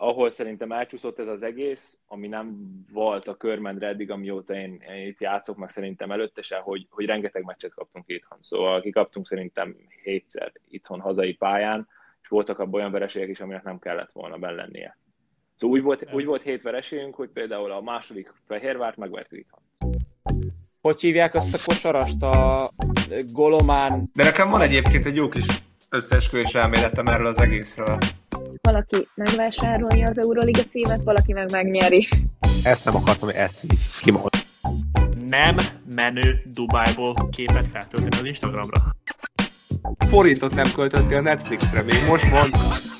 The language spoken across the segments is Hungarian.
ahol szerintem elcsúszott ez az egész, ami nem volt a körmendre eddig, amióta én itt játszok, meg szerintem előtte se, hogy rengeteg meccset kaptunk itthon. Szóval kikaptunk szerintem 7-szer itthon hazai pályán, és voltak abban olyan vereségek is, aminek nem kellett volna benn lennie. Szóval úgy volt 7 vereségünk, hogy például a második Fehérvárt megvertük itthon. Hogy hívják azt a kosarast? A Golomán... De nekem van egyébként egy jó kis összeesküvés elméletem erről az egészről. Valaki megvásárolja az Euroliga címet, valaki meg megnyeri. Ezt nem akartam, ezt is kimond. Nem menő Dubájból képet feltölteni az Instagramra. Forintot nem költöttél a Netflixre, még most mond.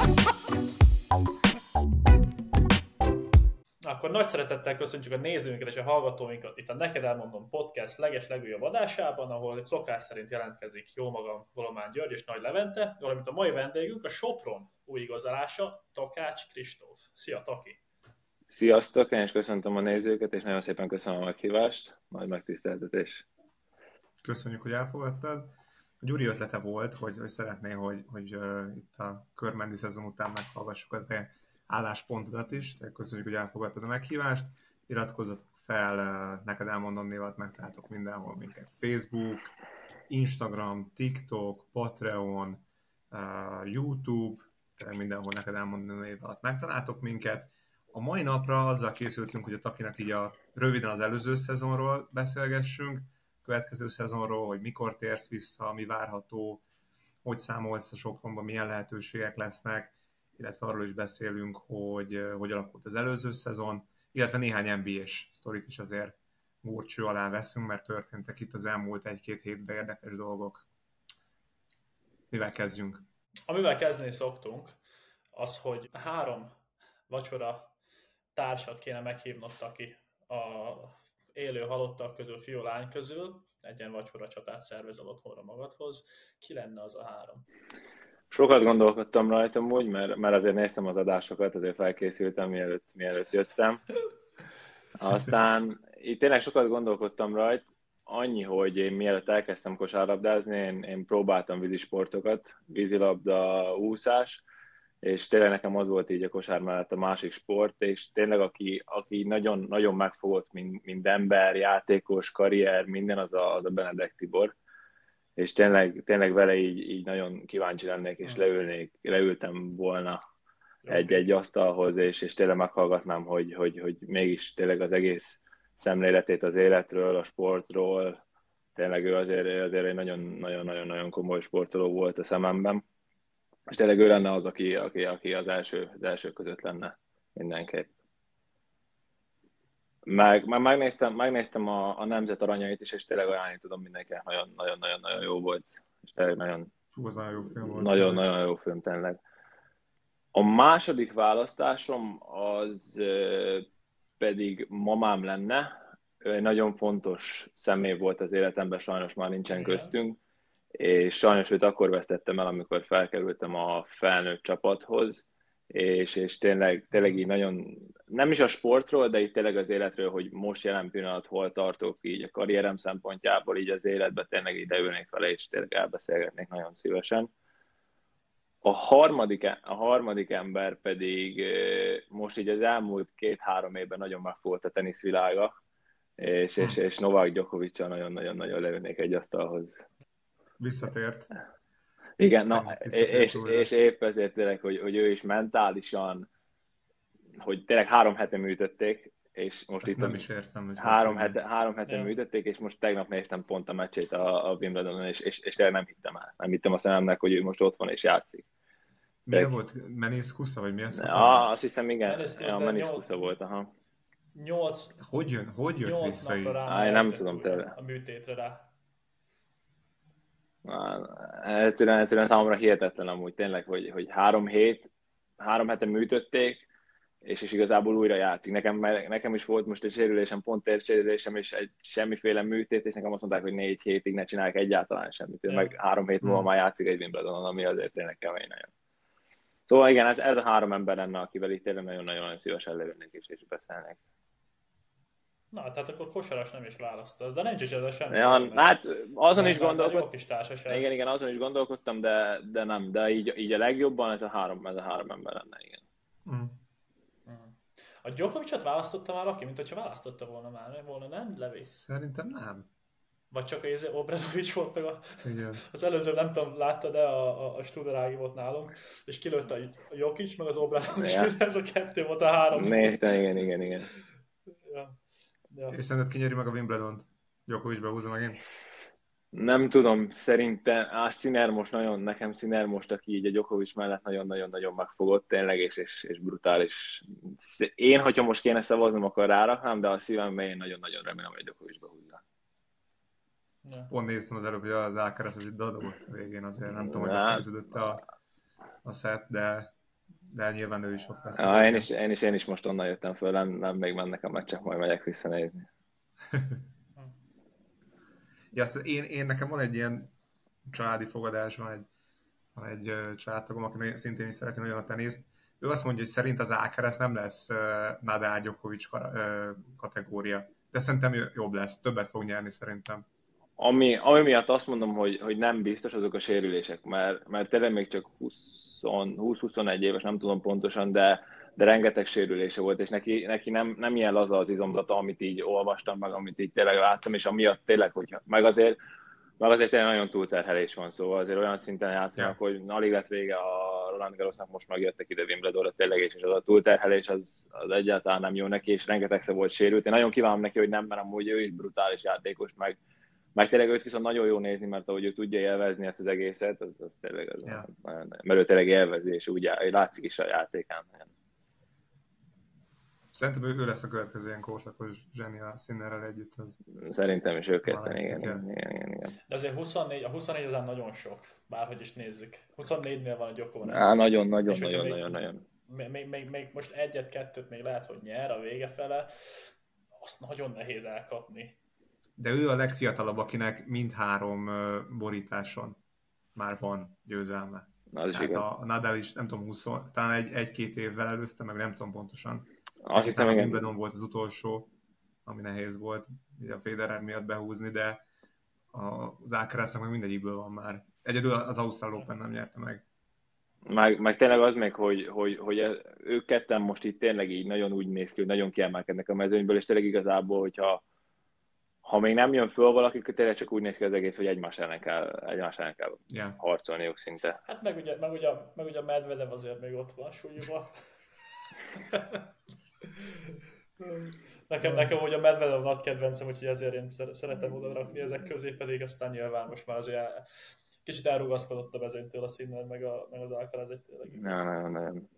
Akkor nagy szeretettel köszöntjük a nézőinket és a hallgatóinkat itt a Neked Elmondom Podcast legújabb adásában, ahol szokás szerint jelentkezik jó magam, Golomán György és Nagy Levente, valamint a mai vendégünk a Sopron új igazolása, Takács Kristóf. Szia, Taki! Sziasztok, én is köszöntöm a nézőket, és nagyon szépen köszönöm a meghívást, nagy megtiszteltetés. Köszönjük, hogy elfogadtad. A Gyuri ötlete volt, hogy szeretné, hogy itt a körmendi szezon után meghallgassuk a te álláspontodat is. Köszönjük, hogy elfogadtad a meghívást. Iratkozzatok fel, Neked Elmondom névat megtaláltok mindenhol minket. Facebook, Instagram, TikTok, Patreon, YouTube, tehát mindenhol Neked Elmondom név alatt megtaláltok minket. A mai napra azzal készültünk, hogy a Takinak így röviden az előző szezonról beszélgessünk, következő szezonról, hogy mikor térsz vissza, mi várható, hogy számolsz a Sopronban, milyen lehetőségek lesznek, illetve arról is beszélünk, hogy alakult az előző szezon, illetve néhány NBA-s sztorit is azért górcső alá veszünk, mert történtek itt az elmúlt 1-2 hétben érdekes dolgok. Mivel kezdjünk? Amivel kezdeni szoktunk, az, hogy 3 vacsora társat kéne meghívnod, Taki, a élő halottak közül, fiú-lány közül, egy ilyen vacsora csatát szervezel otthonra magadhoz. Ki lenne az a 3? Sokat gondolkodtam rajtam úgy, mert azért néztem az adásokat, azért felkészültem, mielőtt jöttem. Aztán itt tényleg sokat gondolkodtam rajta, annyi, hogy én mielőtt elkezdtem kosárlabdázni, én próbáltam vízisportokat, vízilabda, úszás, és tényleg nekem az volt így a kosár mellett a másik sport, és tényleg aki nagyon, nagyon megfogott, mint ember, játékos, karrier, minden, az a Benedek Tibor. És tényleg vele így nagyon kíváncsi lennék, és leültem volna egy asztalhoz, és tényleg meghallgatnám, hogy mégis tényleg az egész szemléletét az életről, a sportról, tényleg ő azért egy nagyon komoly sportoló volt a szememben, és tényleg ő lenne az, aki az első között lenne mindenképp. Megnéztem a Nemzet aranyait is, és tényleg ajánlani tudom mindenkinek, nagyon jó volt. És tényleg nagyon jó film volt. Nagyon jó film, tényleg. A második választásom az pedig mamám lenne. Ő egy nagyon fontos személy volt az életemben, sajnos már nincsen köztünk, és sajnos őt akkor vesztettem el, amikor felkerültem a felnőtt csapathoz, és tényleg így nagyon, nem is a sportról, de így tényleg az életről, hogy most jelen pillanat hol tartok így a karrierem szempontjából, így az életben tényleg ideülnék vele, és tényleg elbeszélgetnék nagyon szívesen. A harmadik ember pedig most így az elmúlt 2-3 évben nagyon megfogott a teniszvilága, és Novák Djokovic-sal nagyon-nagyon leülnék egy asztalhoz. Visszatért. Igen, és épp ezért tényleg, hogy ő is mentálisan, hogy tényleg 3 hete műtötték, és most ezt itt nem is értem, hogy 3 hete műtötték, és most tegnap néztem pont a meccsét a Wimbledonon, és tényleg nem hittem el. Nem hittem a szememnek, hogy ő most ott van és játszik. Milyen volt? Meniszkusza, vagy milyen szakad? Azt hiszem, igen. Meniszkusza volt, aha. 8 Hogy jött vissza így? Nem tudom tőle. A műtétre rá. Egyszerűen számomra hihetetlen amúgy tényleg, hogy 3 hete műtötték, és igazából újra játszik. Nekem is volt most egy sérülésem, pont térsérülésem, és egy semmiféle műtét, és nekem azt mondták, hogy 4 hétig ne csinálják egyáltalán semmit. Meg 3 hét múlva már játszik egy Wimbledonon, ami azért tényleg kemény nagyon. Szóval igen, ez a 3 ember lenne, akivel itt tényleg nagyon-nagyon szívesen leülnék és beszélnék. Na, tehát akkor kosaras nem is választasz, de nincs is ezzel semmi. Ja, hát azon is gondolkodtam. Igen, azon is gondolkoztam, de nem. De így a legjobban ez a három ember lenne, igen. A Djokovicot választotta már Aki, mint hogyha választotta volna, nem, Levi? Szerintem nem. Vagy csak az Obradovics volt meg Igen. az előző, nem tudom, látta, de a Studer Ági volt nálunk, és kilőtt a Jokic, meg az Obradovics, Ja. ez a kettő volt a három. Néztem, igen. Ja. És szerinted kinyeri meg a Wimbledont? Djokovic behúzza megint? Nem tudom, szerintem Sinner most nekem Sinner most, aki így a Djokovic mellett nagyon-nagyon megfogott tényleg, és brutális. Én, hogyha most kéne szavaznom, akkor ráraknám, de a szívemben én nagyon-nagyon remélem, hogy Djokovic behúzza. Ja. Pont néztem az előbb, hogy az Alcaraz az itt dadogott a végén, azért nem tudom, hogy befejeződött a set, de nyilván ő is ott lesz. Ja, én is most onnan jöttem föl, nem még mennek a meccsek, majd megyek visszanézni. Ja, én nekem van egy ilyen családi fogadás, van egy családtagom, aki szintén is szereti nagyon a teniszt. Ő azt mondja, hogy szerint az Alcaraz nem lesz Nadal Djokovic kategória, de szerintem jobb lesz, többet fog nyerni szerintem. Ami miatt azt mondom, hogy nem biztos, azok a sérülések, mert tényleg még csak 20-21 éves, nem tudom pontosan, de rengeteg sérülése volt, és neki nem ilyen laza az izomzata, amit így olvastam, meg amit így tényleg láttam, és amiatt tényleg, hogyha meg azért tényleg nagyon túlterhelés van, szóval azért olyan szinten játszanak, hogy alig lett vége a Roland Garrosnak, most megjöttek ide Wimbledonra tényleg, és az a túlterhelés az egyáltalán nem jó neki, és rengetegszer volt sérült. Én nagyon kívánom neki, hogy nem, mert amúgy ő is brutális játékos, meg tényleg őt viszont nagyon jó nézni, mert ahogy ő tudja élvezni ezt az egészet, az tényleg mert ő tényleg élvezi, és úgy látszik is a játékán. Szerintem ő lesz a következő ilyen korszakos zseni a Sinnerrel együtt. Szerintem is ők ketten, igen. De azért 24 ezer nagyon sok, bárhogy is nézzük. 24-nél van a Djokovic. Nagyon. Még most egyet-kettőt még lehet, hogy nyer a vége fele, azt nagyon nehéz elkapni. De ő a legfiatalabb, akinek mindhárom borításon már van győzelme. Hát a Nadal is, nem tudom, 20, talán egy-két évvel előzte, meg nem tudom pontosan. Azt hiszem, a Wimbledon volt az utolsó, ami nehéz volt a Federer miatt behúzni, de az Alcaraznak meg mindegyikből van már. Egyedül az Ausztrál Open nem nyerte meg. Meg tényleg az meg, hogy ők ketten most itt tényleg így nagyon úgy néz ki, hogy nagyon kiemelkednek a mezőnyből, és tényleg igazából, hogyha még nem jön föl valaki, akkor tényleg csak úgy néz ki az egész, hogy egymás ellen kell harcolniuk szinte. Hát meg ugye Medvedev azért még ott van súlyban. Nekem ugye a Medvedev nagy kedvencem, úgyhogy ezért én szeretem oda rakni ezek közé, pedig aztán nyilván most már azért kicsit elrugaszkodott a mezőnytől a Sinner, meg az Alcaraz egy tényleg. Nem.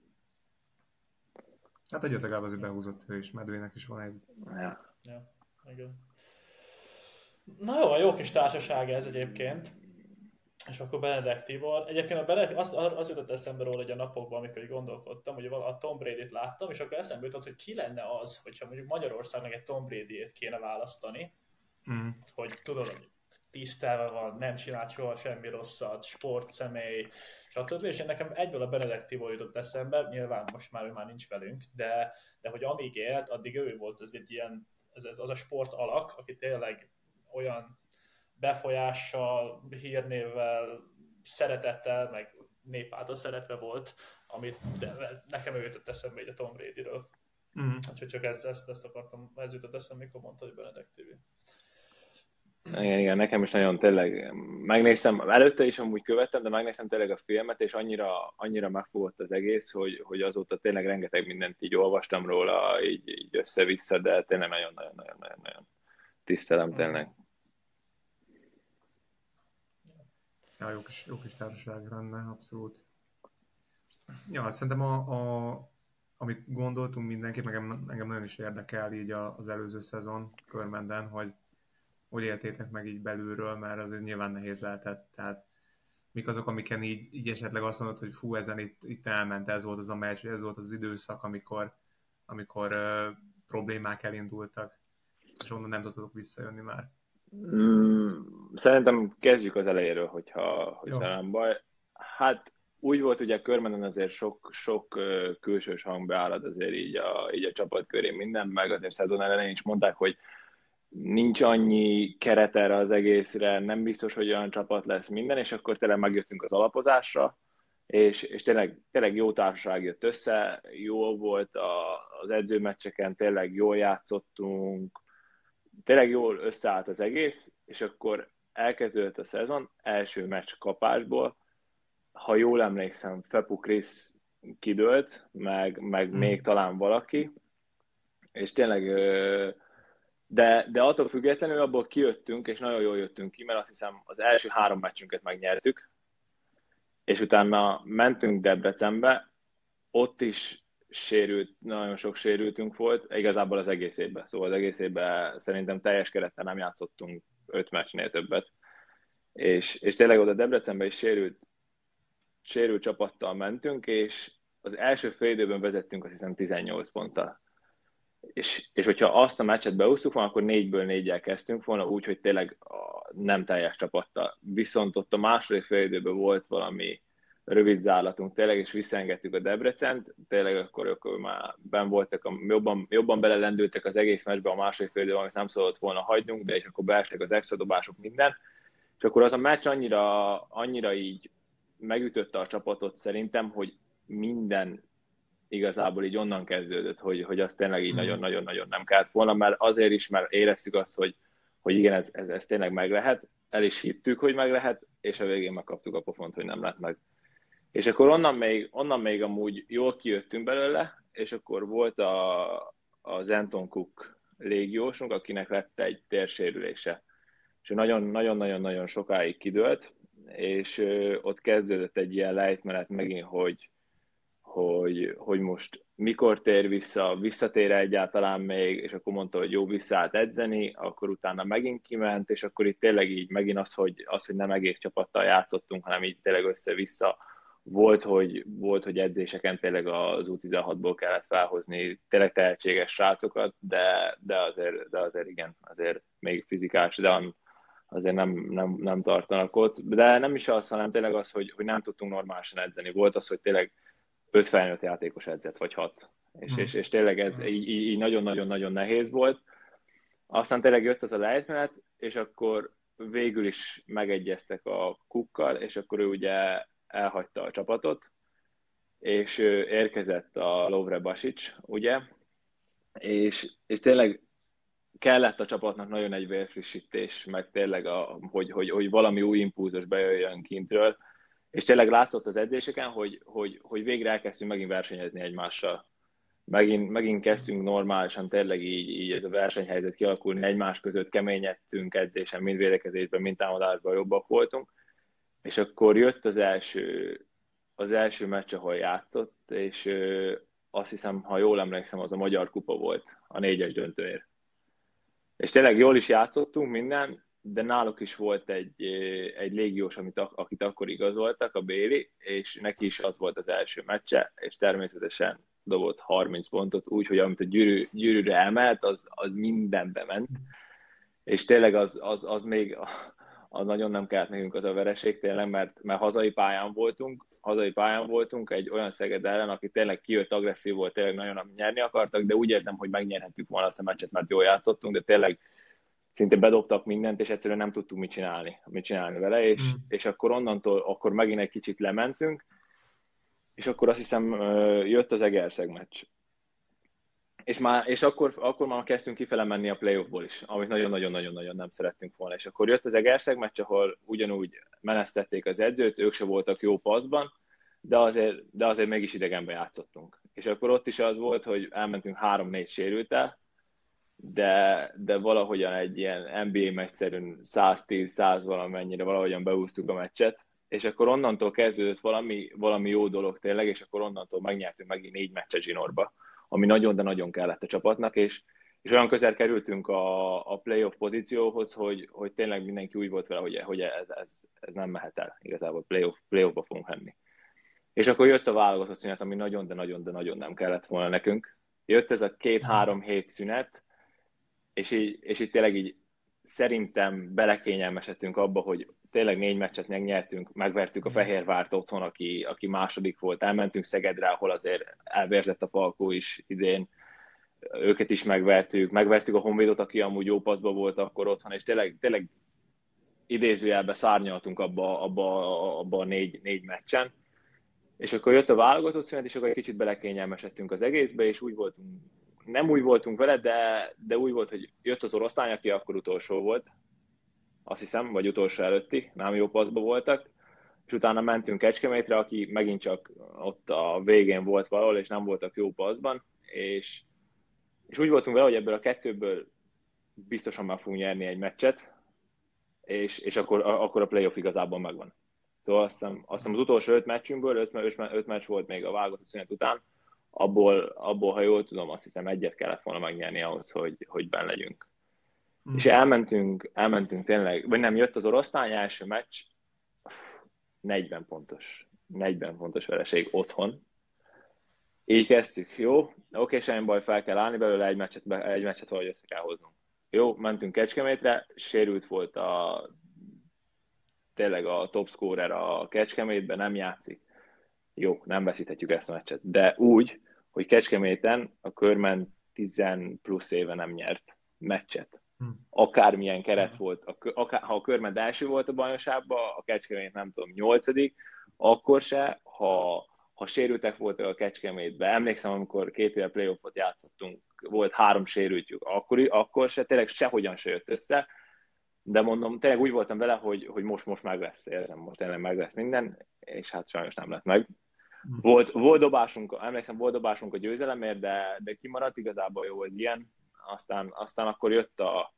Hát egyet legalább azért behúzott ő is, Medvének is van egy. Ja, igen. Na jó kis társaság ez egyébként. És akkor Benedek Tibor. Egyébként a Benedek, az jutott eszembe róla, hogy a napokban, amikor gondolkodtam, hogy a Tom Brady-t láttam, és akkor eszembe jutott, hogy ki lenne az, hogyha mondjuk Magyarországnak egy Tom Brady-ét kéne választani, hogy tudod, hogy tisztelve van, nem csinált soha semmi rosszat, sportszemély, stb. És én nekem egyből a Benedek Tibor jutott eszembe, nyilván most már ő már nincs velünk, de hogy amíg élt, addig ő volt ez egy ilyen, ez az a sport alak, aki tényleg olyan befolyással, hírnévvel, szeretettel, meg nép által szeretve volt, amit nekem ő jutott eszembe így a Tom Brady-ről. Úgyhogy csak ezt akartam, ez jutott eszembe, mikor mondta, hogy Benedek TV. Igen, nekem is nagyon tényleg megnéztem, előtte is amúgy követtem, de megnéztem tényleg a filmet, és annyira megfogott az egész, hogy azóta tényleg rengeteg mindent így olvastam róla, így össze-vissza, de tényleg nagyon tisztelem tényleg. Ja, jó kis társaság lenne, abszolút. Ja, szerintem amit gondoltunk mindenki, meg engem nagyon is érdekel így az előző szezon körmenden, hogy éltétek meg így belülről, mert azért nyilván nehéz lehetett. Tehát mik azok, amiken így esetleg azt mondod, hogy fú, ezen itt elment, ez volt az a meccs, ez volt az időszak, amikor problémák elindultak, és onnan nem tudtok visszajönni már. Szerintem kezdjük az elejéről, hogyha nem baj. Hát úgy volt, ugye a körmenden azért sok külsős hang beállad azért így a csapat köré minden, meg azért szezon elején is mondták, hogy nincs annyi keret erre az egészre, nem biztos, hogy olyan csapat lesz minden, és akkor tényleg megjöttünk az alapozásra, és tényleg jó társaság jött össze, jó volt az edzőmeccseken tényleg jól játszottunk, tényleg jól összeállt az egész, és akkor elkezdődött a szezon, első meccs kapásból, ha jól emlékszem, Fepu Krisz kidőlt, meg még talán valaki, és tényleg, de attól függetlenül abból kijöttünk, és nagyon jól jöttünk ki, mert azt hiszem az első 3 meccsünket megnyertük, és utána mentünk Debrecenbe, ott is nagyon sok sérültünk volt, igazából az egész évben. Szóval az egész évben szerintem teljes kerettel nem játszottunk 5 meccsnél többet. És tényleg oda Debrecenbe is sérült csapattal mentünk, és az első fél időben vezettünk azt hiszem 18 ponttal. És hogyha azt a meccset beúsztuk volna, akkor 4-ből 4-jel kezdtünk volna, úgyhogy tényleg nem teljes csapattal. Viszont ott a második fél időben volt valami rövid zárlatunk tényleg, és visszaengedtük a Debrecent, tényleg akkor már benn voltak, jobban belelendültek az egész meccsbe a második fél időben, amit nem szabadott volna hagynunk, de és akkor beestek az extra dobások, minden. És akkor az a meccs annyira így megütötte a csapatot szerintem, hogy minden igazából így onnan kezdődött, hogy az tényleg így nagyon-nagyon nem kellett volna, mert azért is, mert éreztük azt, hogy igen, ez tényleg meg lehet, el is hittük, hogy meg lehet, és a végén megkaptuk a pofont, hogy nem lett meg. És akkor onnan még amúgy jól kijöttünk belőle, és akkor volt az Anton Cook légiósunk, akinek lett egy térsérülése. És nagyon-nagyon sokáig kidőlt, és ott kezdődött egy ilyen lejtmenet megint, hogy most mikor tér visszatér egyáltalán még, és akkor mondta, hogy jó, visszaállt edzeni, akkor utána megint kiment, és akkor itt tényleg így megint az, hogy nem egész csapattal játszottunk, hanem így tényleg össze-vissza volt, hogy edzéseken tényleg az U16-ból kellett felhozni tényleg tehetséges srácokat, de azért igen, azért még fizikális, de azért nem tartanak ott. De nem is az, hanem tényleg az, hogy nem tudtunk normálisan edzeni. Volt az, hogy tényleg 5 felnőtt játékos edzett, vagy 6. És tényleg ez így nagyon-nagyon-nagyon nehéz volt. Aztán tényleg jött az a lejtmenet, és akkor végül is megegyeztek a Cookkal, és akkor ő ugye elhagyta a csapatot, és érkezett a Lovre Basic, ugye, és tényleg kellett a csapatnak nagyon egy vérfrissítés, meg tényleg, hogy valami új impulzus bejöjjön kintről, és tényleg látszott az edzéseken, hogy végre elkezdtünk megint versenyezni egymással. Megint kezdtünk normálisan tényleg így ez a versenyhelyzet kialakulni, egymás között keményedtünk edzésen, mind védekezésben, mind támadásban jobbak voltunk, és akkor jött az első meccs, ahol játszott, és azt hiszem, ha jól emlékszem, az a Magyar Kupa volt, a 4-es döntőért. És tényleg jól is játszottunk minden, de náluk is volt egy légiós, akit akkor igazoltak, a Béli, és neki is az volt az első meccse, és természetesen dobott 30 pontot, úgyhogy amit a gyűrűre emelt, az mindenbe ment. És tényleg az még az nagyon nem kellett nekünk az a vereség tényleg, mert hazai pályán voltunk egy olyan Szeged ellen, aki tényleg kijött, agresszív volt, tényleg nagyon nyerni akartak, de úgy érzem, hogy megnyerhettük volna azt a meccset, mert jól játszottunk, de tényleg szinte bedobtak mindent, és egyszerűen nem tudtuk mit csinálni vele, és akkor onnantól megint egy kicsit lementünk, és akkor azt hiszem jött az Egerszeg meccs. És akkor már kezdtünk kifele menni a playoffból is, amit nagyon-nagyon-nagyon nem szerettünk volna. És akkor jött az Egerszeg meccs, ahol ugyanúgy menesztették az edzőt, ők se voltak jó passzban, de azért mégis idegenben játszottunk. És akkor ott is az volt, hogy elmentünk 3-4 sérültel, de valahogyan egy ilyen NBA meccszerűn 110-100 valamennyire valahogyan beúztuk a meccset, és akkor onnantól kezdődött valami jó dolog tényleg, és akkor onnantól megnyertünk megint 4 meccset zsinórba, ami nagyon, de nagyon kellett a csapatnak, és olyan közel kerültünk a playoff pozícióhoz, hogy tényleg mindenki úgy volt vele, hogy ez nem mehet el, igazából playoffba fogunk menni. És akkor jött a válogatott szünet, ami nagyon, de nagyon nem kellett volna nekünk. Jött ez a 2-3 hét szünet, és így tényleg így szerintem belekényelmesedtünk abba, hogy tényleg 4 meccset megnyertünk, megvertük a Fehérvárt otthon, aki második volt, elmentünk Szegedre, ahol azért elvérzett a Falkó is idén, őket is megvertük a Honvédot, aki amúgy jó passzban volt akkor otthon, és tényleg idézőjelben szárnyaltunk abba a 4 meccsen, és akkor jött a válogatott szünet, és akkor egy kicsit belekényelmesedtünk az egészbe, és úgy voltunk nem úgy voltunk vele, de úgy volt, hogy jött az oroszlány, aki akkor utolsó volt, azt hiszem, vagy utolsó előtti, nem jó passzban voltak, és utána mentünk Kecskemétre, aki megint csak ott a végén volt valahol, és nem voltak jó passzban, és úgy voltunk vele, hogy ebből a kettőből biztosan meg fogunk nyerni egy meccset, és akkor a playoff igazából megvan. Szóval azt hiszem az utolsó 5 meccsünkből, 5 meccs volt még a válogatott szünet után, abból, ha jól tudom, azt hiszem egyet kellett volna megnyerni ahhoz, hogy benn legyünk. És elmentünk tényleg, vagy nem, jött az oroszlány első meccs, 40 pontos vereség otthon. Így kezdtük, jó, oké, semmi baj, fel kell állni belőle, egy meccset valahogy össze kell hoznunk. Jó, mentünk Kecskemétre, sérült volt tényleg a top scorer a Kecskemétben, nem játszik. Jó, nem veszíthetjük ezt a meccset. De úgy, hogy Kecskeméten a Körmen 10 plusz éve nem nyert meccset. Akármilyen keret volt, ha a Körmen első volt a bajnokságban, a Kecskemét nem tudom, 8., akkor se, ha sérültek voltak a Kecskemétben. Emlékszem, amikor 2 éve playoffot játszottunk, volt 3 sérültjük, akkor se, tényleg sehogyan se jött össze, de mondom, tényleg úgy voltam vele, hogy most meg lesz, érzem, most tényleg meg lesz minden, és hát sajnos nem lett meg. Volt dobásunk, emlékszem, volt dobásunk a győzelemért, de kimaradt, igazából jó, hogy ilyen. Aztán akkor jött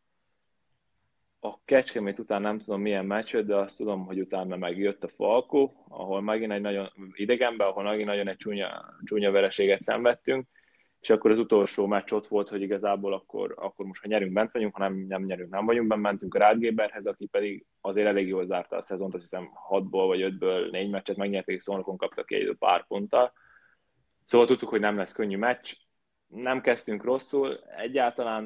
a Kecskemét után nem tudom milyen meccsöt, de azt tudom, hogy utána meg jött a Falkó, ahol megint egy nagyon idegenben, ahol megint nagyon egy csúnya vereséget szenvedtünk, és akkor az utolsó meccs ott volt, hogy igazából akkor most, ha nyerünk, bent vagyunk, ha nem nyerünk, nem vagyunk bent, mentünk a Rádgéberhez, aki pedig azért elég jól zárta a szezont, azt hiszem 6-ból vagy 5-ből 4 meccset megnyerték, és Szolnokon kaptak egy pár ponttal. Szóval tudtuk, hogy nem lesz könnyű meccs. Nem kezdtünk rosszul egyáltalán,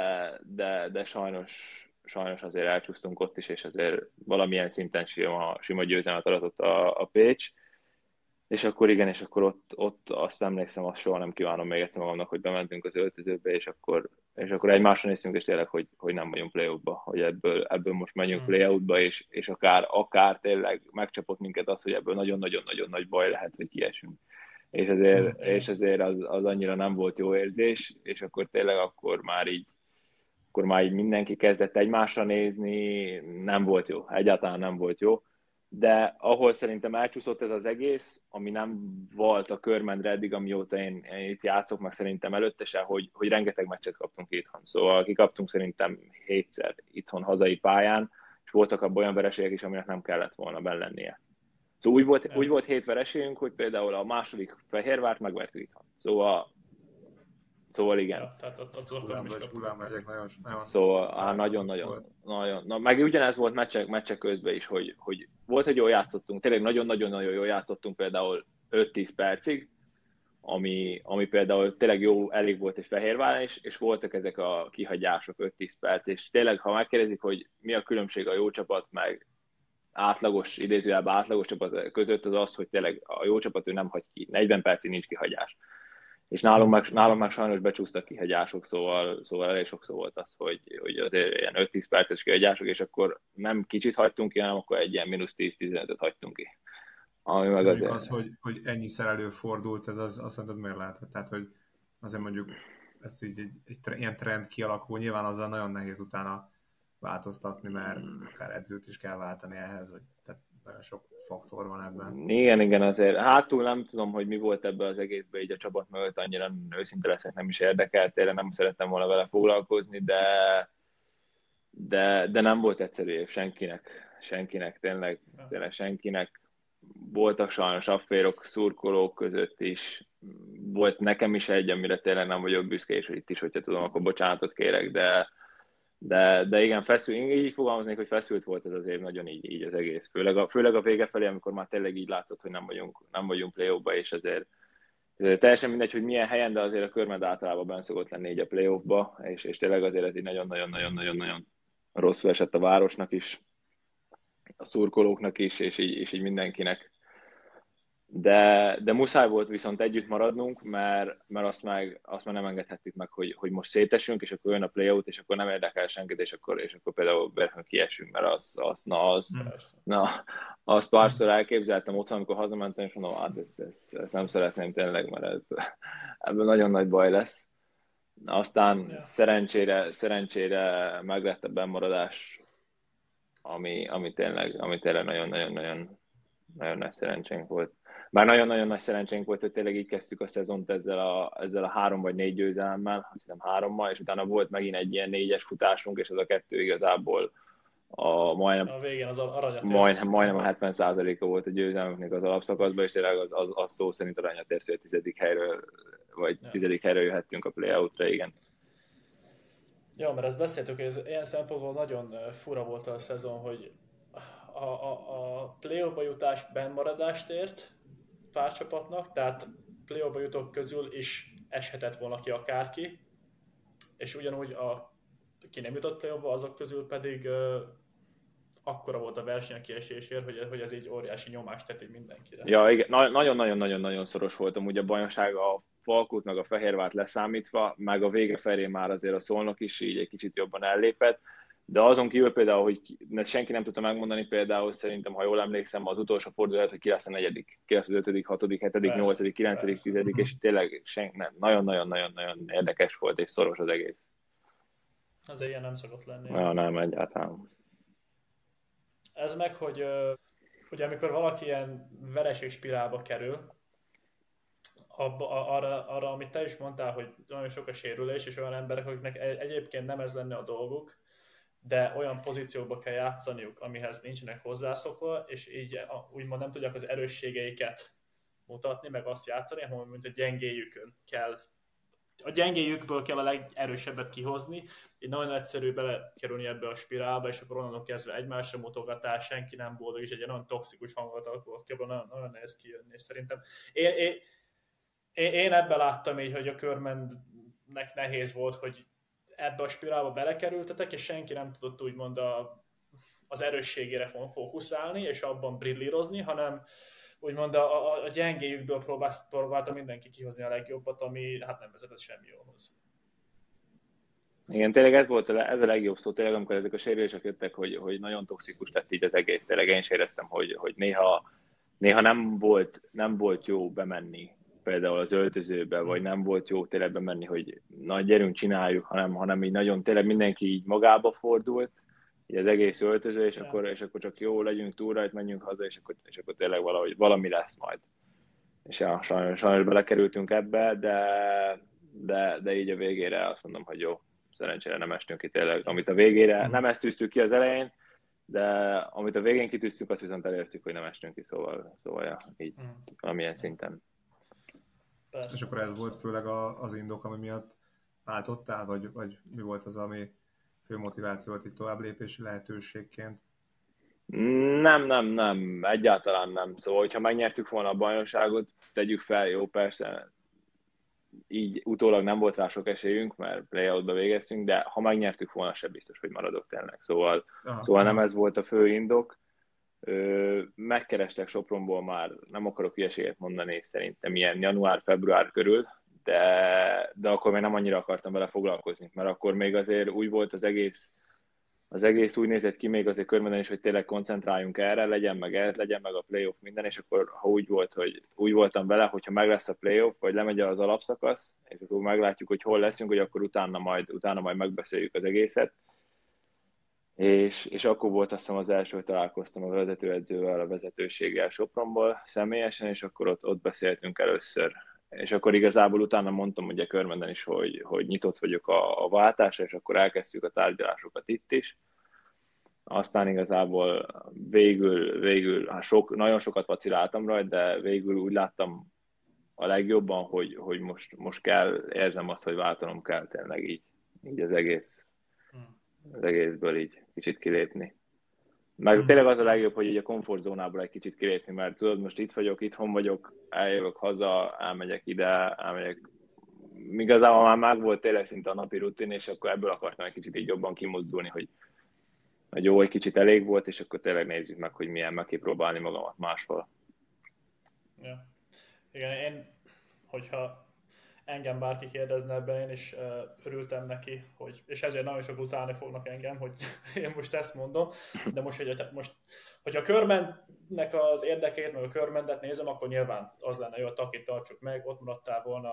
de sajnos azért elcsúsztunk ott is, és azért valamilyen szinten sima győzelmet adott a Pécs. És akkor igen, és akkor ott azt emlékszem, azt soha nem kívánom még egyszer magamnak, hogy bementünk az öltözőbe, és akkor egymásra néztünk, és tényleg, hogy nem vagyunk play-offba, hogy ebből most menjünk play-outba, és akár tényleg megcsapott minket az, hogy ebből nagyon-nagyon-nagyon nagy baj lehet, hogy kiesünk. És azért az annyira nem volt jó érzés, és akkor tényleg akkor már így mindenki kezdett egymásra nézni, nem volt jó, egyáltalán nem volt jó. De ahol szerintem elcsúszott ez az egész, ami nem volt a Körmendre eddig, amióta én itt játszok, meg szerintem előtte se, hogy rengeteg meccset kaptunk itthon. Szóval kikaptunk szerintem 7-szer itthon hazai pályán, és voltak abban olyan vereségek is, aminek nem kellett volna benn lennie. Szóval úgy volt 7 vereségünk, hogy például a második Fehérvárt megvertük itthon. Szóval igen. Ja, tehát ott nem is kaptunk. Szóval nagyon-nagyon. Meg ugyanez volt meccsek közben is, hogy volt, hogy jól játszottunk, tényleg nagyon-nagyon jól játszottunk például 5-10 percig, ami például tényleg jó, elég volt egy Fehérváron is, és voltak ezek a kihagyások 5-10 perc, és tényleg, ha megkérdezik, hogy mi a különbség a jó csapat, meg átlagos, idézőjelben átlagos csapat között, az, hogy tényleg a jó csapat ő nem hagy ki, 40 percig nincs kihagyás. És nálunk meg sajnos becsúsztak kihagyások, szóval elég sokszor volt az, hogy azért ilyen 5-10 perces kihagyások, és akkor nem kicsit hagytunk ki, hanem akkor egy ilyen mínusz 10-15-öt hagytunk ki. Ami meg azért... Az, hogy ennyiszer előfordult, ez azt szerinted miért lehetett? Tehát, hogy azért mondjuk ezt így egy ilyen trend kialakul, nyilván azzal nagyon nehéz utána változtatni, mert akár edzőt is kell váltani ehhez, hogy tehát nagyon sok faktor van ebben. Igen, azért hátul nem tudom, hogy mi volt ebben az egészben így a csapat mögött, annyira őszinte leszek, nem is érdekelt, tényleg nem szerettem volna vele foglalkozni, de nem volt egyszerű év senkinek, tényleg senkinek. Voltak sajnos afférok szurkolók között is, volt nekem is egy, amire tényleg nem vagyok büszke, és itt is, hogyha tudom, akkor bocsánatot kérek, de igen, így fogalmaznék, hogy feszült volt ez az év nagyon így az egész. Főleg a vége felé, amikor már tényleg így látszott, hogy nem vagyunk play-offba, és ezért teljesen mindegy, hogy milyen helyen, de azért a Körmed általában benn szokott lenni így a play-offba, és tényleg azért ez így nagyon-nagyon rosszul esett a városnak is, a szurkolóknak is, és így mindenkinek. De muszáj volt viszont együtt maradnunk, mert azt meg nem engedhettük meg, hogy most szétesünk, és akkor jön a play-out, és akkor nem érdekel senkit, és akkor például Berkön kiesünk, mert azt párszor elképzeltem otthon, amikor hazamentem, és mondom, hát ezt nem szeretném tényleg, mert ebből nagyon nagy baj lesz. Aztán szerencsére meglett a bennmaradás, ami tényleg nagyon-nagyon nagy szerencsénk volt. Bár nagyon-nagyon nagy szerencsénk volt, hogy tényleg így kezdtük a szezont ezzel a 3 vagy 4 győzelemmel, azt hiszem 3-mal, és utána volt megint egy ilyen 4-es futásunk, és az a 2 igazából A végén az aranyat ért. majdnem a 70%-a volt a győzelmünknek az alapszakaszban, és tényleg az szó szerint aranyat ért, hogy a 10. helyről, vagy 10. helyről jöhettünk a play-outra, igen. Jó, mert ezt beszéltük, hogy ez ilyen szempontból nagyon fura volt a szezon, hogy a play-offba jutás bennmaradást ért pár csapatnak, tehát play-offba jutók közül is eshetett volna ki akárki, és ugyanúgy aki nem jutott play-offba, azok közül pedig akkora volt a verseny a kiesésért, hogy ez így óriási nyomást tett így mindenkire. Ja, igen, nagyon-nagyon szoros volt amúgy a bajnokság, a Falkút meg a Fehérvárt leszámítva, meg a vége felé már azért a Szolnok is így egy kicsit jobban ellépett, de azon kívül például, hogy senki nem tudta megmondani például, szerintem, ha jól emlékszem, az utolsó fordulat, hogy ki lesz a 4., ki lesz az 5., 6., 7., 8., 9., 10., és tényleg nagyon-nagyon érdekes volt és szoros az egész. Azért ilyen nem szokott lenni. Ja, nem, egyáltalán. Ez meg, hogy ugye amikor valaki ilyen vereség spirálba kerül, arra, amit te is mondtál, hogy nagyon sok a sérülés, és olyan emberek, akiknek egyébként nem ez lenne a dolguk, de olyan pozíciókba kell játszaniuk, amihez nincsenek hozzászokva, és így úgymond nem tudják az erősségeiket mutatni, meg azt játszani, hanem mint a gyengéjükön kell. A gyengéjükből kell a legerősebbet kihozni, így nagyon egyszerű belekerülni ebbe a spirálba, és akkor onnantól kezdve egymásra mutogatás, senki nem boldog, és egy nagyon toxikus hangot alakult ki, nagyon nehéz kijönni, és szerintem én ebben láttam így, hogy a Körmendnek nehéz volt, hogy ebbe a spirálba belekerültetek, és senki nem tudott úgymond az erősségére fókuszálni, és abban brillírozni, hanem úgymond a gyengéjükből próbálta mindenki kihozni a legjobbat, ami hát nem vezetett semmi jóhoz. Igen, tényleg ez a legjobb szó, tényleg, amikor ezek a sérülések jöttek, hogy nagyon toxikus lett így az egész. Tényleg én is éreztem, hogy néha nem volt jó bemenni például az öltözőbe, vagy nem volt jó tényleg bemenni, hogy na gyerünk, csináljuk, hanem így nagyon tényleg mindenki így magába fordult, így az egész öltöző, és akkor csak jó, legyünk túl rajt, menjünk haza, és akkor tényleg valami lesz majd. És ja, sajnos belekerültünk ebbe, de így a végére azt mondom, hogy jó, szerencsére nem estünk ki tényleg. Amit a végére, nem ezt tűztük ki az elején, de amit a végén kitűztük, azt viszont elértük, hogy nem estünk ki, szóval ja, így valamilyen szinten. Persze. És akkor ez volt főleg az indok, ami miatt váltottál, vagy mi volt az, ami fő motiváció volt itt tovább lépési lehetőségként? Nem, egyáltalán nem. Szóval, hogyha megnyertük volna a bajnokságot, tegyük fel, jó, persze, így utólag nem volt rá sok esélyünk, mert play-outba végeztünk, de ha megnyertük volna, se biztos, hogy maradok tényleg. Szóval nem ez volt a fő indok. Megkerestek Sopronból már, nem akarok hülyeséget mondani, szerintem ilyen január-február körül, de akkor még nem annyira akartam vele foglalkozni, mert akkor még azért úgy volt az egész úgy nézett ki még azért körmenden is, hogy tényleg koncentráljunk erre, legyen meg a playoff minden, és akkor ha úgy voltam vele, hogyha meg lesz a playoff, vagy lemegy az alapszakasz, és akkor meglátjuk, hogy hol leszünk, hogy akkor utána majd megbeszéljük az egészet. És akkor volt azt hiszem az első, hogy találkoztam a vezetőedzővel, a vezetőséggel Sopronból személyesen, és akkor ott beszéltünk először. És akkor igazából utána mondtam ugye Körmenden is, hogy nyitott vagyok a váltásra, és akkor elkezdtük a tárgyalásokat itt is. Aztán igazából végül nagyon sokat vaciláltam rajta, de végül úgy láttam a legjobban, hogy most érzem azt, hogy váltanom kell tényleg így az egészből így kicsit kilépni. Meg tényleg az a legjobb, hogy így a komfortzónából egy kicsit kilépni, mert tudod, most itt vagyok, itthon vagyok, eljövök haza, elmegyek ide, igazából már megvolt tényleg szinte a napi rutin, és akkor ebből akartam egy kicsit így jobban kimozdulni, hogy jó, egy kicsit elég volt, és akkor tényleg nézzük meg, hogy milyen megkipróbálni magamat máshol. Ja. Igen, hogyha engem bárki kérdezne ebben, én is örültem neki, és ezért nagyon sok utálni fognak engem, hogy én most ezt mondom, de most, hogyha a Körmendnek az érdekét, meg a Körmendet nézem, akkor nyilván az lenne jó, a Takit tartsuk meg, ott maradtál volna,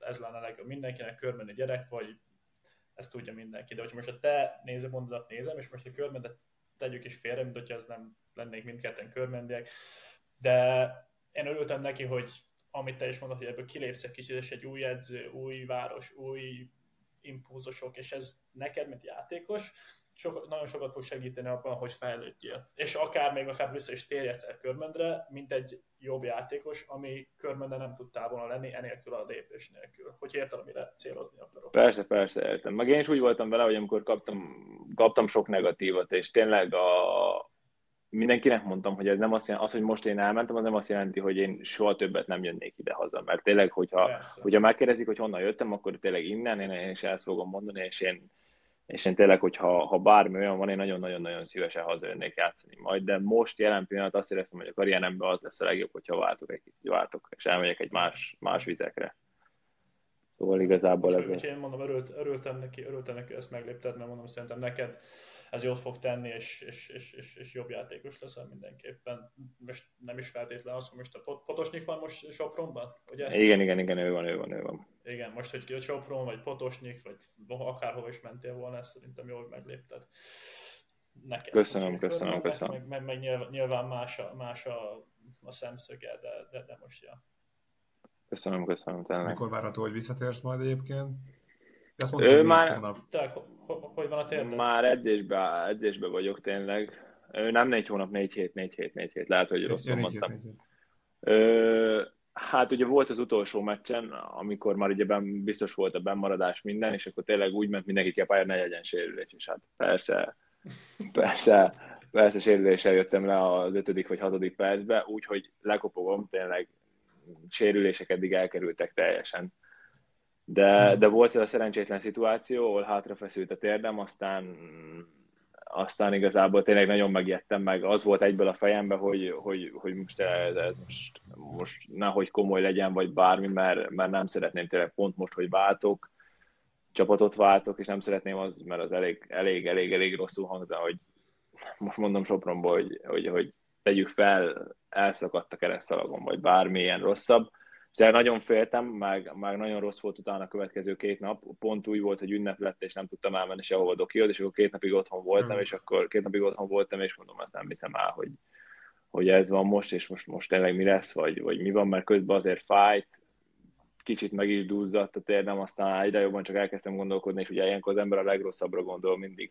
ez lenne legjobb mindenkinek, körmenni gyerek vagy, ezt tudja mindenki. De hogyha most a te nézőpontodat nézem, és most a körmendet tegyük is félre, mint hogyha ez nem lennék mindketten körmendiek, de én örültem neki, hogy amit te is mondod, hogy ebből kilépsz egy kicsit, és egy új edző, új város, új impulzusok, és ez neked, mint játékos, nagyon sokat fog segíteni abban, hogy fejlődjél. És akár vissza is térj egyszer Körmendre, mint egy jobb játékos, ami Körmendre nem tudtál volna lenni enélkül a lépés nélkül. Hogy érted, amire célozni akarok. Persze, értem. Meg én is úgy voltam vele, hogy amikor kaptam sok negatívat, és tényleg mindenkinek mondtam, hogy ez nem azt jelenti, hogy most én elmentem, az nem azt jelenti, hogy én soha többet nem jönnék ide haza. Mert tényleg, hogyha megkérdezik, hogy honnan jöttem, akkor tényleg innen, én is ezt fogom mondani, és én tényleg, hogyha bármi olyan van, én nagyon-nagyon szívesen hazajönnék játszani majd, de most jelen pillanat azt éreztem, hogy a karrieremben az lesz a legjobb, hogyha váltok, és elmegyek egy más vizekre. Szóval igazából ez... Úgyhogy én mondom, örültem neki, ezt meglépted, mert mondom, szerintem neked ez jót fog tenni, és jobb játékos leszel mindenképpen. Most nem is feltétlen az, hogy most a Potosnyik van most Sopronban, ugye? Igen, ő van. Igen, most, hogy Sopron, vagy Potosnyik, vagy akárhova is mentél volna, ezt szerintem jól meglépted. Neked. Köszönöm. Meg nyilván más a szemszöge, de most ja. Köszönöm, tényleg. Mikor várható, hogy visszatérsz majd egyébként? Ezt mondom, hogy már... Tehát, hogy van a térded? Már edzésbe vagyok tényleg. Nem 4 hónap, 4 hét. Lehet, hogy rosszul mondtam. Hát ugye volt az utolsó meccsen, amikor már ugye biztos volt a bennmaradás minden, és akkor tényleg úgy ment mindenki ki a pályán, ne legyen sérülés, és hát persze sérüléssel jöttem le az 5. vagy 6. percbe, úgyhogy lekopogom, tényleg sérülések eddig elkerültek teljesen. De volt ez a szerencsétlen szituáció, ahol hátrafeszült a térdem, aztán igazából tényleg nagyon megijedtem, meg az volt egyből a fejemben, hogy most nehogy komoly legyen, vagy bármi, mert nem szeretném tényleg pont most, hogy csapatot váltok, és nem szeretném mert az elég rosszul hangzana, hogy most mondom Sopronból, hogy tegyük fel, elszakadt a keresztszalagon, vagy bármilyen rosszabb. Tehát nagyon féltem, meg nagyon rossz volt utána a következő 2 nap. Pont úgy volt, hogy ünnep lett, és nem tudtam elmenni sehova Dokihoz, és akkor 2 napig otthon voltam, és mondom, azt nem hiszem el, hogy ez van most, és most tényleg mi lesz, vagy mi van, mert közben azért fájt, kicsit meg is duzzadt a térdem, aztán egyre jobban csak elkezdtem gondolkodni, és ugye ilyenkor az ember a legrosszabbra gondol mindig.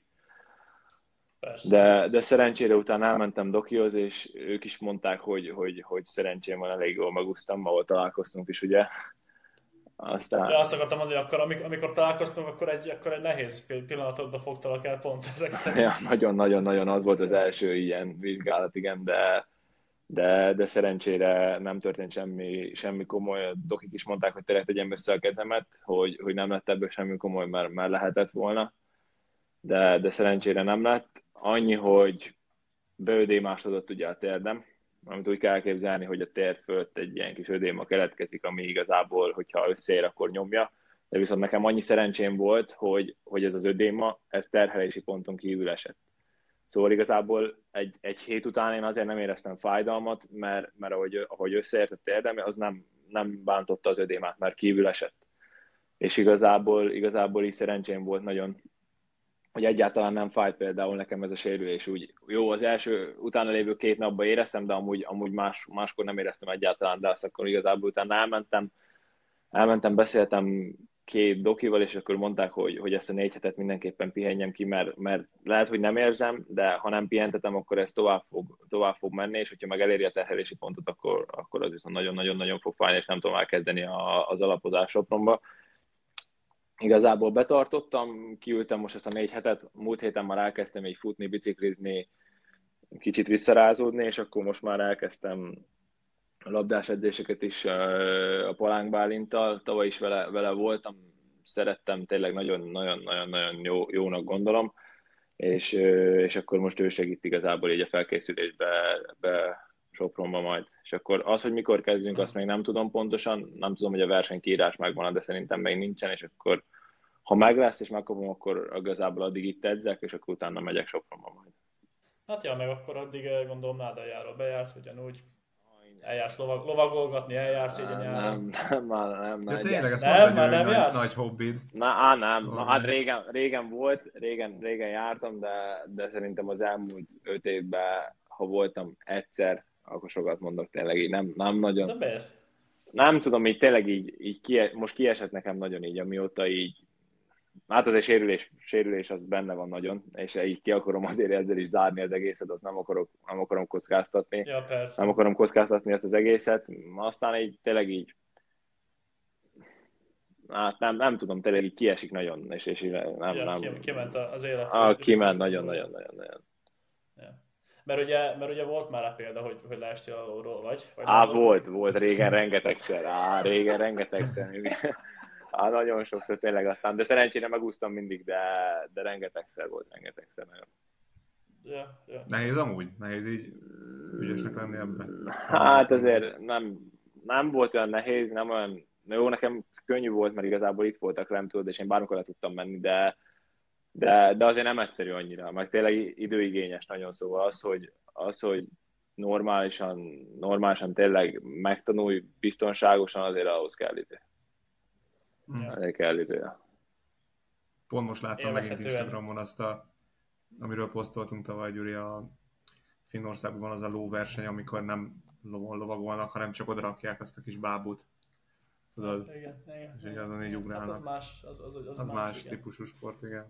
De szerencsére utána elmentem Dokihoz, és ők is mondták, hogy szerencsém van, elég jól megúsztam, ahol találkoztunk is, ugye. Aztán... De azt akartam mondani, hogy akkor, amikor találkoztunk, akkor egy nehéz pillanatodba fogtalak el pont ezek szerint. Ja, nagyon az volt az első ilyen vizsgálat, igen, de szerencsére nem történt semmi komoly. A dokik is mondták, hogy tényleg tegyem össze a kezemet, hogy nem lett ebből semmi komoly, mert lehetett volna. De szerencsére nem lett. Annyi, hogy beödémásodott ugye a térdem, amit úgy kell elképzelni, hogy a térd fölött egy ilyen kis ödéma keletkezik, ami igazából, hogyha összeér, akkor nyomja. De viszont nekem annyi szerencsém volt, hogy ez az ödéma, ez terhelési ponton kívül esett. Szóval igazából egy hét után én azért nem éreztem fájdalmat, mert ahogy összeért a térdem, az nem bántotta az ödémát, mert kívül esett. És igazából így szerencsém volt nagyon, hogy egyáltalán nem fájt például nekem ez a sérülés. Úgy, jó, az első utána lévő 2 napban éreztem, de amúgy máskor nem éreztem egyáltalán, de azt akkor igazából utána elmentem, beszéltem 2 dokival, és akkor mondták, hogy ezt a 4 hetet mindenképpen pihenjem ki, mert lehet, hogy nem érzem, de ha nem pihentetem, akkor ez tovább fog menni, és hogyha meg eléri a terhelési pontot, akkor az viszont nagyon-nagyon fog fájni, és nem tudom elkezdeni az alapozás Sopronba. Igazából betartottam, kiültem most ezt a 4 hetet, múlt héten már elkezdtem így futni, biciklizni, kicsit visszarázódni, és akkor most már elkezdtem a labdás edzéseket is a Palánk Bálinttal, tavaly is vele voltam, szerettem, tényleg nagyon jónak gondolom, és akkor most ő segít igazából így a felkészülésbe Sopronba majd. És akkor az, hogy mikor kezdünk, azt még nem tudom pontosan, nem tudom, hogy a versenykiírás megvan, de szerintem még nincsen, és akkor ha meg lesz és megkapom, akkor igazából addig itt edzek, és akkor utána megyek Sopronba majd. Hát ja, meg akkor addig gondolom Nádaljáról bejársz ugyanúgy. Eljársz lovagolgatni, eljársz így a nyáron. Nem. De tényleg, ezt Nem, mondod, már hogy nem nagy, jársz? nagy hobbid. Nem. Na, hát régen volt, régen jártam, de szerintem az elmúlt 5 évben, ha voltam egyszer, akkor sokat mondok tényleg így, nem nagyon. De miért? Nem tudom, így tényleg most kiesett nekem nagyon így, amióta így, hát azért sérülés az benne van nagyon, és így ki akarom azért ezzel is zárni az egészet, azt nem akarom kockáztatni. Ja, persze. Nem akarom kockáztatni ezt az egészet, aztán így tényleg így, hát nem tudom, tényleg így kiesik nagyon, és nem. Kiment az élet. Kiment nagyon. Ja. Mert ugye volt már rá példa, hogy leestél a lóról, vagy? Volt, régen rengetegszer. Nagyon sokszor tényleg aztán, de szerencsére megúsztam mindig, de rengetegszer volt. Nagyon. Ja. Nehéz amúgy? Nehéz így ügyesnek lenni ebben? Hát azért nem volt olyan nehéz, nem olyan, jó, nekem könnyű volt, mert igazából itt voltak, nem tudod, és én bármikor le tudtam menni, de azért nem egyszerű annyira, meg tényleg időigényes nagyon, szóval az, hogy normálisan tényleg megtanulj biztonságosan, azért ahhoz kell idő. Azért kell idő. Pont most láttam megint Instagramon azt, amiről posztoltunk tavaly, Gyuri, a Finnországban van az a lóverseny, amikor nem lovagolnak, hanem csak odarakják azt a kis bábút. Tudod? Igen. És azon így ugrálnak. Hát az más igen. típusú sport, igen.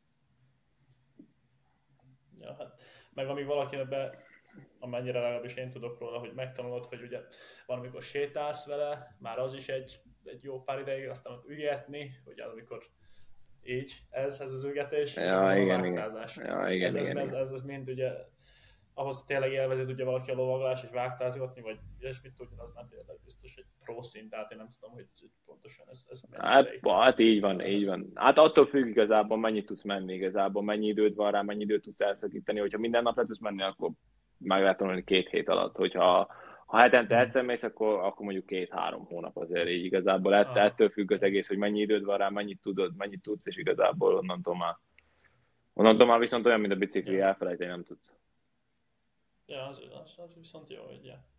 Ja, hát meg amíg valakinek amennyire legalábbis én tudok róla, hogy megtanulod, hogy ugye van, amikor sétálsz vele, már az is egy jó pár ideig, aztán ügetni, ugye amikor így, ez az ügetés, és a vágtázás. Ez mind ugye, ahhoz tényleg élvezi tudja valaki a lovaglás, és vágtázgatni, vagy ilyesmit tudjon, az már tényleg biztos egy pro szint, tehát én nem tudom, hogy pontosan ez hát így van. Hát attól függ igazából, mennyit tudsz menni igazából, mennyi időd van rá, mennyi időt tudsz elszakítani, hogyha minden nap le tudsz menni, akkor meg lehet tanulni 2 hét alatt, hogyha hetente egyszer mész, akkor mondjuk 2-3 hónap azért így igazából. Ettől függ az egész, hogy mennyi időd van rá, mennyit tudsz, és igazából onnantól már viszont olyan, mint a bicikli, elfelejteni nem tudsz. Ja, az viszont jó, hogy ja.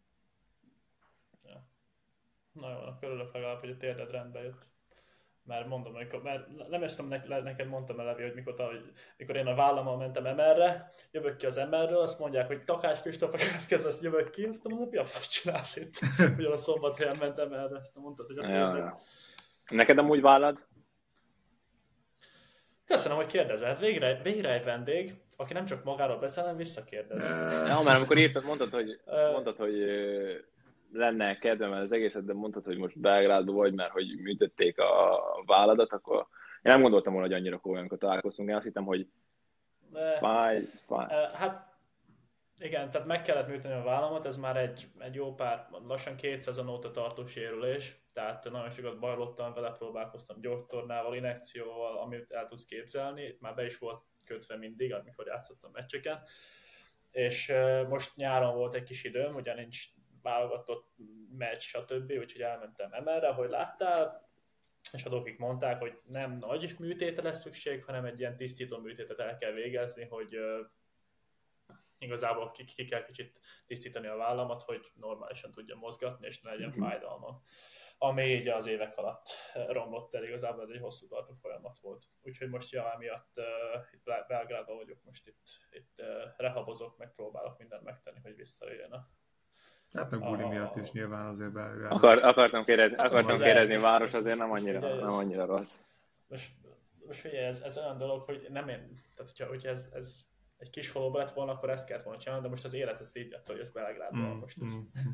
Na jó, akkor örülök legalább, hogy a térded rendbe jött. Mert mondom, mert nem ezt neked mondtam eleve, hogy mikor én a vállammal mentem MR-re, jövök ki az MR-ről, azt mondják, hogy Takács Kristóf a következő, azt jövök ki, azt mondom, mi a fasz csinálsz itt? Ugyan a Szombathelyen mentem MR-re, azt mondtad, hogy a térded. Ja. Neked amúgy vállad? Köszönöm, hogy kérdezel. Végre egy vendég, aki nem csak magáról beszél, hanem visszakérdez. Ja, mert amikor éppen mondtad, hogy lenne kedvem az egészet, de mondtad, hogy most Belgrádban vagy, mert hogy műtötték a válladat, akkor én nem gondoltam volna, hogy annyira komolyan, amikor találkoztunk. Én azt hittem, hogy fáj. Hát igen, tehát meg kellett műteni a vállamat, ez már egy jó pár, lassan 2 szezon óta tartó sérülés, tehát nagyon sokat bajlottam vele, próbálkoztam gyógytornával, injekcióval, amit el tudsz képzelni, már be is volt kötve mindig, amikor játszottam meccseken, és most nyáron volt egy kis időm, ugye nincs válogatott meccs, stb., úgyhogy elmentem MR-re, hogy láttál, és a dokik mondták, hogy nem nagy műtétre lesz szükség, hanem egy ilyen tisztító műtétet el kell végezni, hogy igazából ki kell kicsit tisztítani a vállamat, hogy normálisan tudja mozgatni, és ne legyen fájdalma. Ami így az évek alatt romlott el, igazából ez egy hosszú tartó folyamat volt. Úgyhogy most emiatt itt Belgrádban vagyok, most itt rehabozok, meg próbálok mindent megtenni, hogy visszajöjjön a... Hát meg buli miatt is nyilván azért Belgrád. Akartam kérdezni, a város azért nem annyira rossz. Most figyelj, ez olyan dolog, hogy nem én, tehát hogyha ez egy kis faluban lett volna, akkor ezt kellett volna csinálni, de most az élet ezt így lett, hogy ez Belgrádban van most.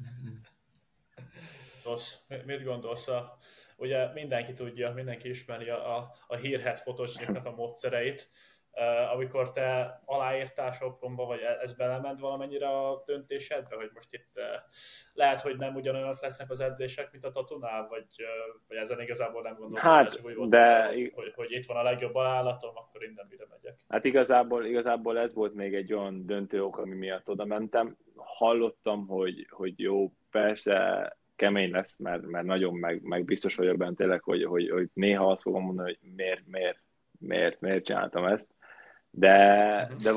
Rossz. Mit gondolsz? Ugye mindenki tudja, mindenki ismeri a hírhedt Potocsniknak a módszereit. Amikor te aláírtál Sopronba, vagy ez belement valamennyire a döntésedbe, hogy most itt lehet, hogy nem ugyanolyanok lesznek az edzések, mint a Tatunál, vagy ezen igazából nem gondoltam, hát, hogy itt van a legjobb ajánlatom, akkor innen mire megyek. Hát igazából ez volt még egy olyan döntő ok, ami miatt oda mentem. Hallottam, hogy jó, persze kemény lesz, mert nagyon meg biztos vagyok benne tényleg, hogy néha azt fogom mondani, hogy miért csináltam ezt. de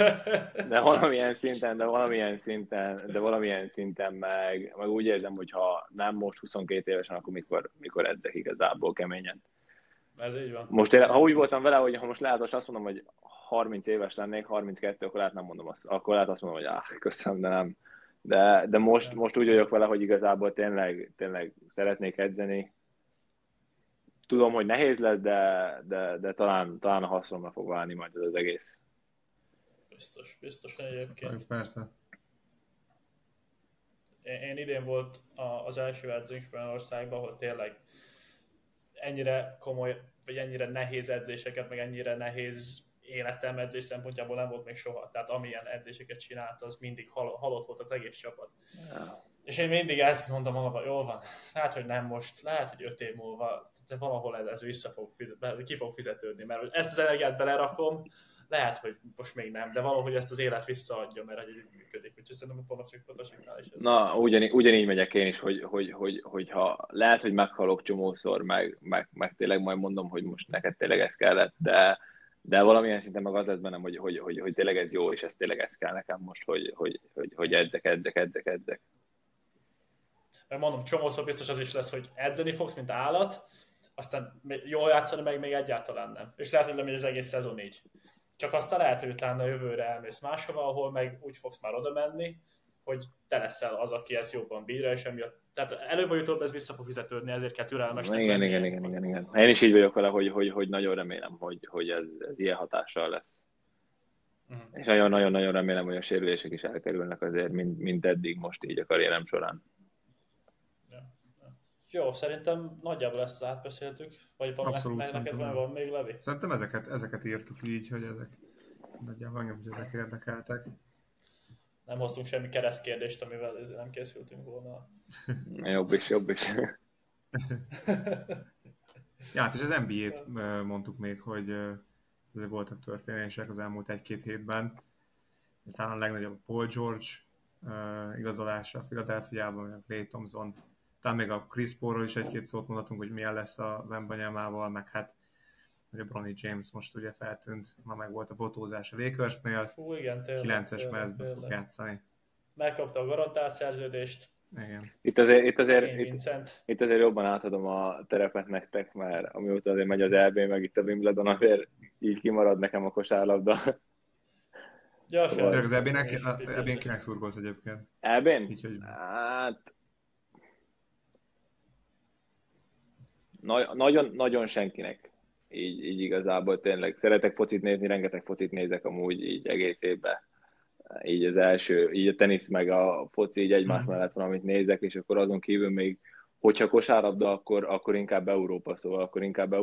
valamilyen szinten meg úgy érzem, hogy ha nem most 22 évesen, akkor mikor edzek igazából keményen. Ez így van. Most ha úgy voltam vele, hogy ha most lehet azt mondom, hogy 30 éves lennék, 32, akkor lehet nem mondom azt. Akkor lehet azt mondom, hogy köszönöm, de nem. De most úgy vagyok vele, hogy igazából tényleg szeretnék edzeni. Tudom, hogy nehéz lesz, de talán a hasznomra fog válni majd ez az egész. Biztos egyébként. Persze. Én idén volt az első edzőnk Spanyolországban, ahol tényleg ennyire komoly, vagy ennyire nehéz edzéseket, meg ennyire nehéz életem edzés szempontjából nem volt még soha. Tehát amilyen edzéseket csinált, az mindig halott volt az egész csapat. Ja. És én mindig ezt mondom magamban, jól van, lehet, hogy nem most, lehet, hogy 5 év múlva, de valahol ez ki fog fizetődni, mert ezt az energiát belerakom, lehet, hogy most még nem, de valahogy ezt az élet visszaadja, mert így működik. Úgyhogy szerintem a Potosiknál is ez. Na, ugyanígy megyek én is, hogy ha lehet, hogy meghalok csomószor, meg tényleg majd mondom, hogy most neked tényleg ez kellett, de valamilyen szinten meg az lesz bennem, hogy tényleg ez jó, és tényleg ez kell nekem most, hogy edzek. Meg mondom, csomószor biztos az is lesz, hogy edzeni fogsz, mint állat, aztán jól játszani meg még egyáltalán nem. És lehet, hogy lemegy az egész szezon így. Csak aztán lehet, hogy utána jövőre elmész máshova, ahol meg úgy fogsz már oda menni, hogy te leszel az, aki ezt jobban bírja, és emiatt. Tehát előbb vagy utóbb ez vissza fog fizetődni, ezért kell türelmesnek lenni. Igen. Én is így vagyok vele, hogy nagyon remélem, hogy ez ilyen hatással lesz. Uh-huh. És nagyon-nagyon remélem, hogy a sérülések is elkerülnek azért, mint eddig most így a karrierem során. Jó, szerintem nagyjából ezt átbeszéltük, vagy neked van még, Levi? Szerintem ezeket írtuk így, hogy ezek nagyjából engem, hogy ezek érdekeltek. Nem hoztunk semmi keresztkérdést, amivel ezért nem készültünk volna. Jobb is. Ja, és az NBA-t mondtuk még, hogy azért voltak történések az elmúlt 1-2 hétben. Talán a legnagyobb Paul George igazolása a Philadelphiában, Klay Thompson. Talán még a Chris Paulról is 1-2 szót mondhatunk, hogy milyen lesz a Wembanyamával, meg hát hogy a Bronny James most ugye feltűnt, ma meg volt a fotózás a Lakersnél. Fú, igen, tényleg. 9-es mezbe fog játszani. Megkapta a garantált szerződést. Igen. Itt azért jobban átadom a terepet nektek, mert amióta azért megy az EB, meg itt a Wimbledon, azért így kimarad nekem a kosárlabda. Ja, az EB-n kinek szurkolsz egyébként? EB-n? Hát... Nagyon senkinek. Így igazából tényleg. Szeretek focit nézni, rengeteg focit nézek amúgy így egész évben. Így az első, így a tenisz meg a foci így egymás mellett van, amit nézek, és akkor azon kívül még, hogyha kosárlabda, akkor inkább Európa, szóval akkor inkább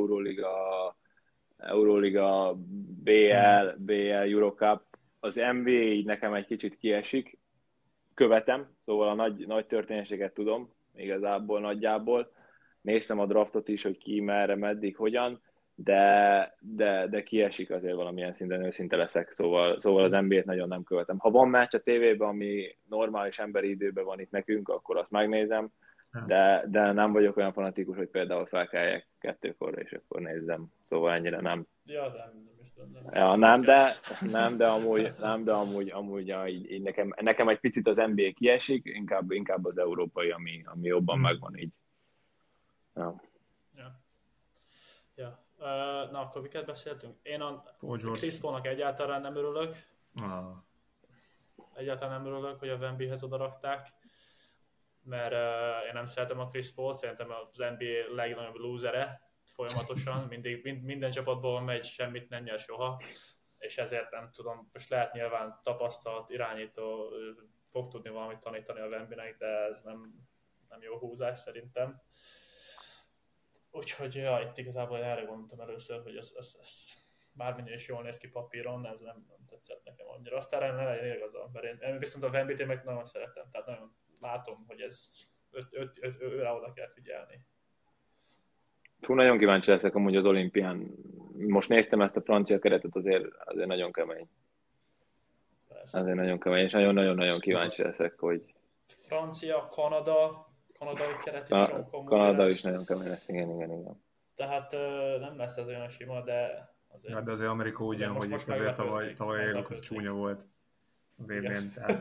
Euróliga, BL, Eurocup. Az NBA így nekem egy kicsit kiesik, követem, szóval a nagy történéseket tudom, igazából nagyjából. Néztem a draftot is, hogy ki, merre, meddig, hogyan, de kiesik azért valamilyen szinten, őszinte leszek, szóval az NBA-t nagyon nem követem. Ha van meccs a tévében, ami normális emberi időben van itt nekünk, akkor azt megnézem, de nem vagyok olyan fanatikus, hogy például felkeljek 2-kor, és akkor nézzem, szóval ennyire nem. Ja, de amúgy így nekem egy picit az NBA kiesik, inkább az európai, ami jobban megvan így. Ja. Na, akkor miket beszéltünk? Én a Chris Paulnak egyáltalán nem örülök. Egyáltalán nem örülök, hogy a Wembyhez odarakták, mert én nem szeretem a Chris Paul, szerintem az NBA legnagyobb losere folyamatosan, minden csapatból megy, semmit nem nyer soha, és ezért nem tudom, most lehet nyilván tapasztalt irányító, fog tudni valamit tanítani a Wembynek, de ez nem jó húzás szerintem. Úgyhogy itt igazából erre gondoltam először, hogy ez bármennyire is jól néz ki papíron, ez nem tetszett nekem annyira. Aztán ne legyen igaza, mert én viszont a Wembyt meg nagyon szeretem, tehát nagyon látom, hogy ez őre oda kell figyelni. Nagyon kíváncsi leszek amúgy az olimpián. Most néztem ezt a francia keretet, azért nagyon kemény. Persze. Azért nagyon kemény, és nagyon-nagyon kíváncsi leszek, hogy... Francia, kanadai keret is sok komoly Kanada lesz. is nagyon kemény lesz, igen. Tehát nem lesz ez olyan sima, de azért. Ja, de azért Amerika úgy jön, hogy most azért meglepődnék, tavaly évek az csúnya volt a VB-n, tehát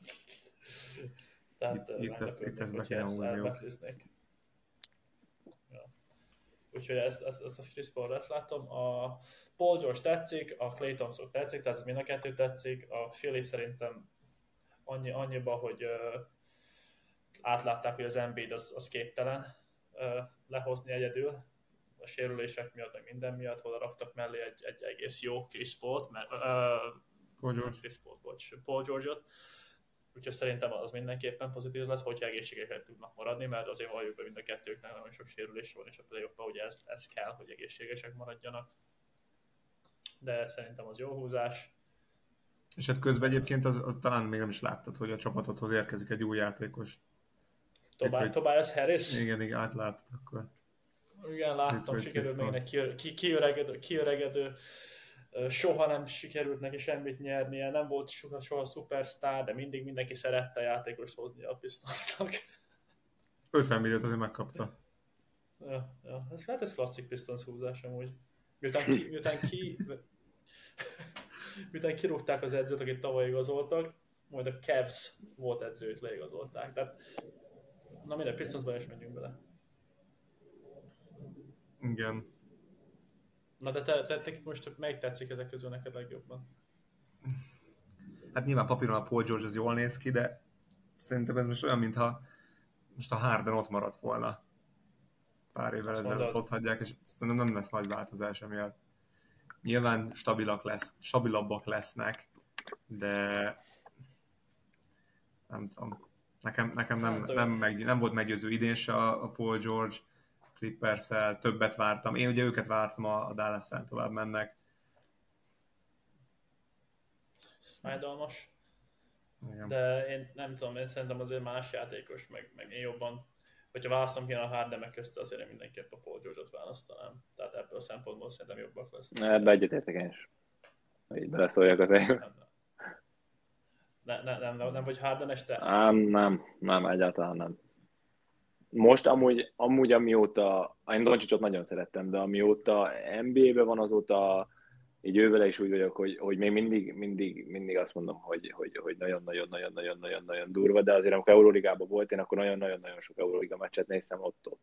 Tehát itt ezt be hogyha kéne ezt húzniuk. elbetliznék. Ja. Úgyhogy ezt a Chris Paul ezt látom. A Paul George tetszik, a Klay Thompson tetszik, tehát ez mind a kettő tetszik. A Philly szerintem annyiba, hogy átlátták, hogy az Embiid az képtelen lehozni egyedül a sérülések miatt, meg minden miatt, hol raktak mellé egy egész jó Chris Paul-t, Paul George-ot. Úgyhogy szerintem az mindenképpen pozitív lesz, hogyha egészségeket tudnak maradni, mert azért valljuk be mind a kettőknek nagyon sok sérülés van, és a play-offban ugye ez kell, hogy egészségesek maradjanak. De szerintem az jó húzás. És hát közben egyébként az talán még nem is láttad, hogy a csapatodhoz érkezik egy új játékos. Tobias Harris? Igen, átláttad akkor. Igen, láttam, sikerült még neki kiöregedő. Soha nem sikerült neki semmit nyernie, nem volt soha szupersztár, de mindig mindenki szerette a játékost hozni a Pistonsnak. 50 milliót azért megkapta. Ja. Ez klasszik Pistons húzás amúgy. Miután kirúgták az edzőt, akit tavaly igazoltak, majd a Cavs volt edzőt leigazolták. Tehát, na minden, Pistonsban is menjünk bele. Igen. Na de te most melyik tetszik ezek közül neked legjobban? Hát nyilván papíron a Paul George az jól néz ki, de szerintem ez most olyan, mintha most a Harden ott maradt volna. Pár évvel ezelőtt ott hagyják, és szerintem nem lesz nagy változás emiatt. Nyilván stabilabbak lesznek, de nem tudom. Nekem nem volt meggyőző idén se a Paul George, Clippers-el, többet vártam. Én ugye őket vártam, a Dallas-en tovább mennek. Fájdalmas. Igen. De én nem tudom, én szerintem azért más játékos, meg én jobban, hogyha választom kéne a Hardemek közt, azért én mindenképp a Paul George-ot választanám. Tehát ebből a szempontból szerintem jobbak lesznek. Ebbe egyetértek én is. Így beleszóljak az én. Nem vagy Hardenes te? Nem, egyáltalán nem. Most amúgy amióta, én Dončićot nagyon szerettem, de amióta NBA-ben van, azóta így ővele is úgy vagyok, hogy még mindig azt mondom, hogy nagyon-nagyon durva, de azért amikor Euróligában volt, én akkor nagyon-nagyon sok Euróliga meccset néztem,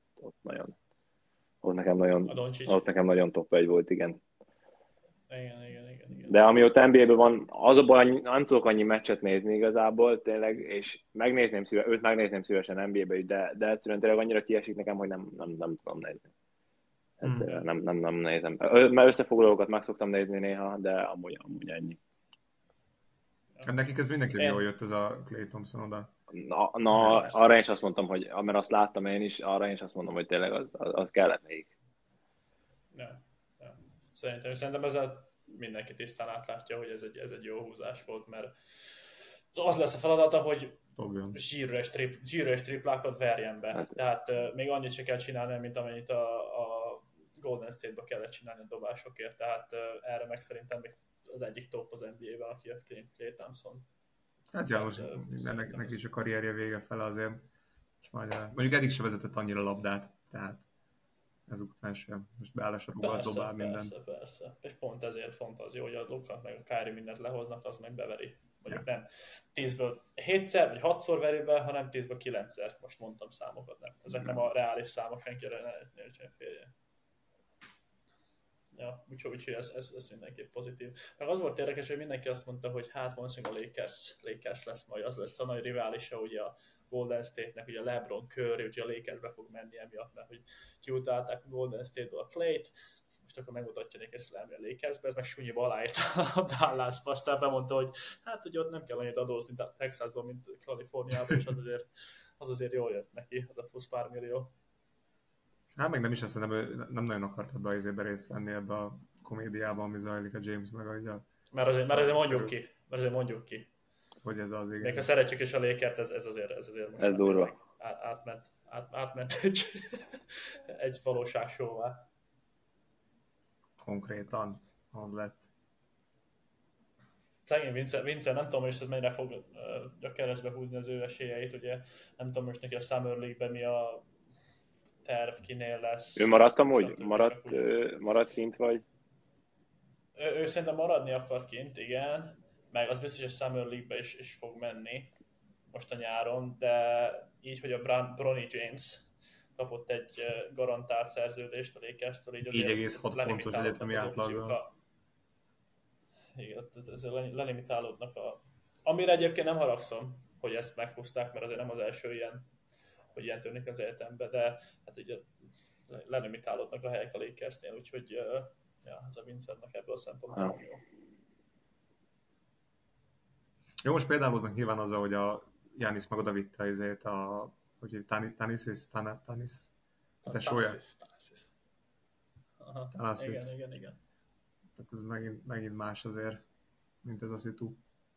ott nekem nagyon top 1 volt, igen. Igen. De amióta NBA-ben van, az a baj, nem tudok annyi meccset nézni igazából, tényleg, és őt megnézném szívesen NBA-be, de egyszerűen tényleg annyira kiesik nekem, hogy nem tudom nézni. Nem nézem. Mert összefoglalókat meg szoktam nézni néha, de amúgy ennyi. Nekik ez mindenki jól jött, ez a Klay Thompson oda. Na arra én is azt mondtam, hogy mert azt láttam én is, arra én is azt mondom, hogy tényleg az kellett nekik. Ja. Szerintem ezzel mindenki tisztán átlátja, hogy ez egy jó húzás volt, mert az lesz a feladata, hogy zsíros triplákat verjen be. Tehát még annyit se kell csinálni, mint amennyit a Golden State-ba kellett csinálni a dobásokért, tehát erre meg szerintem még az egyik top az NBA-ben, aki jött Klay Thompson. Hát ja, most neki is a karrierje vége fele azért. Mondjuk eddig se vezetett annyira labdát, tehát ezután sem. Most beállásra rúgaz, dobál mindent. Persze. És pont ezért fontos, hogy a Luka meg a Kyrie mindent lehoznak, az meg beveri. Mondjuk nem 10-ből 7-szer vagy 6-szor veri be, hanem 10-ből 9-szer. Most mondtam számokat, nem. Ezek nem a reális számok, senkire ne féljen. Ja, úgyhogy ez mindenképp pozitív. Meg az volt érdekes, hogy mindenki azt mondta, hogy hát valószínűleg a Lakers lesz majd, az lesz a nagy riválisa ugye a Golden State-nek, ugye a LeBron Curry, úgyhogy a Lakersbe fog menni emiatt, mert hogy kiutálták a Golden State-ből a Clay-t, most akkor megmutatja neki ezt a Lakersbe, ez meg sunyiba aláírt a Dallas-ba, aztán bemondta, hogy hát ugye ott nem kell annyit adózni Texasban, mint Kaliforniában, és az azért jól jött neki, az a plusz pár millió. Hát meg nem is azt nem nagyon akart ebbe részt venni ebbe a komédiában, ami zajlik a James megadja. Mert azért mondjuk ki. Hogy ez az, igen. Még ha szeretjük is a Lakert, ez azért most ez durva. Átment egy valóságsóvá. Konkrétan az lett. Szegény Vince, nem tudom, hogy mennyire fog a keresztbe húzni az ő esélyeit, ugye nem tudom most neki a Summer League-ben mi a terv, kinél lesz. Ő maradt amúgy? Maradt kint vagy? ő szerintem maradni akar kint, igen, meg az biztos, hogy Summer League-be is fog menni most a nyáron, de így, hogy a Bronny James kapott egy garantált szerződést a Lakers-től, így azért 4,6 pontos egyetemi átlaggal. Igen, ezzel lelimitálódnak Amire egyébként nem haragszom, hogy ezt meghúzták, mert azért nem az első ilyen, hogy ilyen tűnik az életembe, de hát így lelimitálódnak a helyek a Lakersnél, úgyhogy ja, ez a Vincentnek ebből a szempontból nem jó. Jó, most példáloznak nyilván azzal, hogy a Giannis meg odavitte azért hogy Tanis. Tesója. Igen. Tehát ez megint más azért, mint ez a szitu.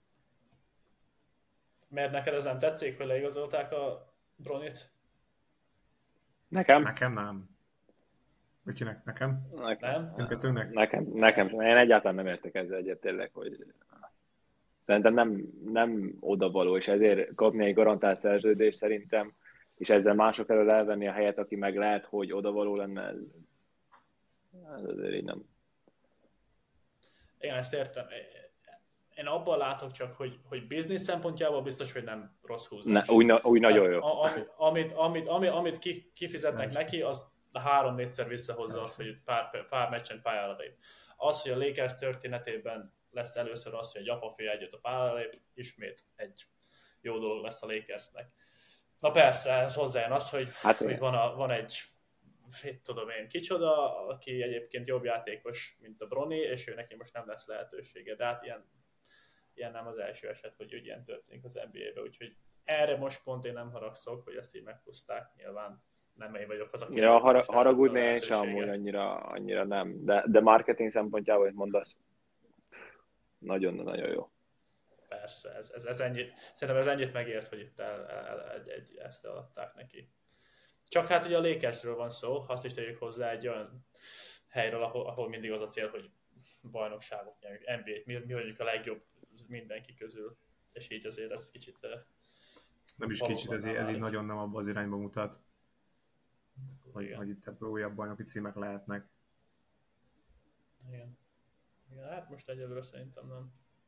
Miért neked ez nem tetszik, hogy leigazolták a Bronnyt? Nekem? Nekem nem. Kinek? Nekem? Nem? Mindkettőnknek? Nekem sem. Én egyáltalán nem értek ezzel egyet tényleg, hogy szerintem nem odavaló, és ezért kapni egy garantált szerződést szerintem, és ezzel mások elől elvenni a helyet, aki meg lehet, hogy odavaló lenne, ez azért így nem. Igen, ezt értem. Én abban látok csak, hogy biznisz szempontjából biztos, hogy nem rossz húzás. Úgy nagyon jó. Amit kifizetnek neki, az 3-4-szer visszahozza azt, hogy pár meccsen pályára lép. Az, hogy a Lakers történetében lesz először az, hogy egy apafi együtt a pályára lép, ismét egy jó dolog lesz a Lakersnek. Na persze, ez hozzájön az, hogy van egy tudom én kicsoda, aki egyébként jobb játékos, mint a Bronny, és ő neki most nem lesz lehetősége. De hát ilyen nem az első eset, hogy ilyen történik az NBA-be, úgyhogy erre most pont én nem haragszok, hogy ezt így meghúzták, nyilván nem én vagyok az, aki... Ja, haragudni én sem amúgy annyira nem, de marketing szempontjából, hogy mondasz, nagyon-nagyon jó. Persze, ez ennyit, szerintem ez ennyit megért, hogy itt ezt eladták neki. Csak hát ugye a Lakersről van szó, azt is tegyük hozzá egy olyan helyről, ahol mindig az a cél, hogy bajnokságok nyerjük, NBA-t, mi vagyunk a legjobb mindenki közül, és így azért ez kicsit... Nem is kicsit, ez így nagyon nem abba az irányba mutat, hogy itt ebből újabb bajnoki címek lehetnek. Igen, hát most egyelőre szerintem nem.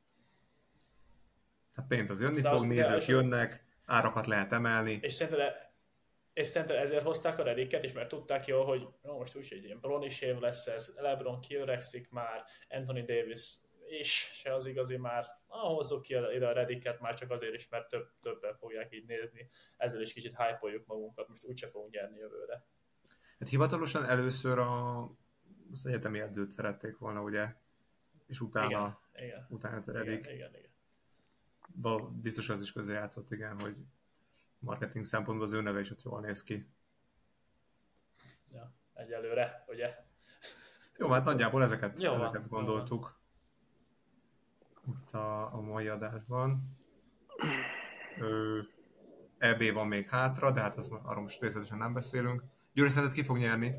Hát pénz az jönni fog, nézők jönnek, árakat lehet emelni. És szerintem ezért hozták a Redicket is, mert tudták jól, hogy most úgy, hogy ilyen Bronny év lesz ez, LeBron kiöregszik már, Anthony Davis is se az igazi már, hozzuk ki ide a Redicket már csak azért is, mert többen fogják így nézni, ezzel is kicsit hype-oljuk magunkat, most úgyse fogunk nyerni jövőre. Hát hivatalosan először az egyetemi edzőt szerették volna, ugye? És utána a Redick. Igen. Biztos az is közrejátszott, igen, hogy marketing szempontból az ő neve is ott jól néz ki. Ja, egyelőre, ugye? Jó, hát nagyjából ezeket gondoltuk itt a mai adásban. EB van még hátra, de hát arról most részletesen nem beszélünk. Gyuri, szerinted ki fog nyerni?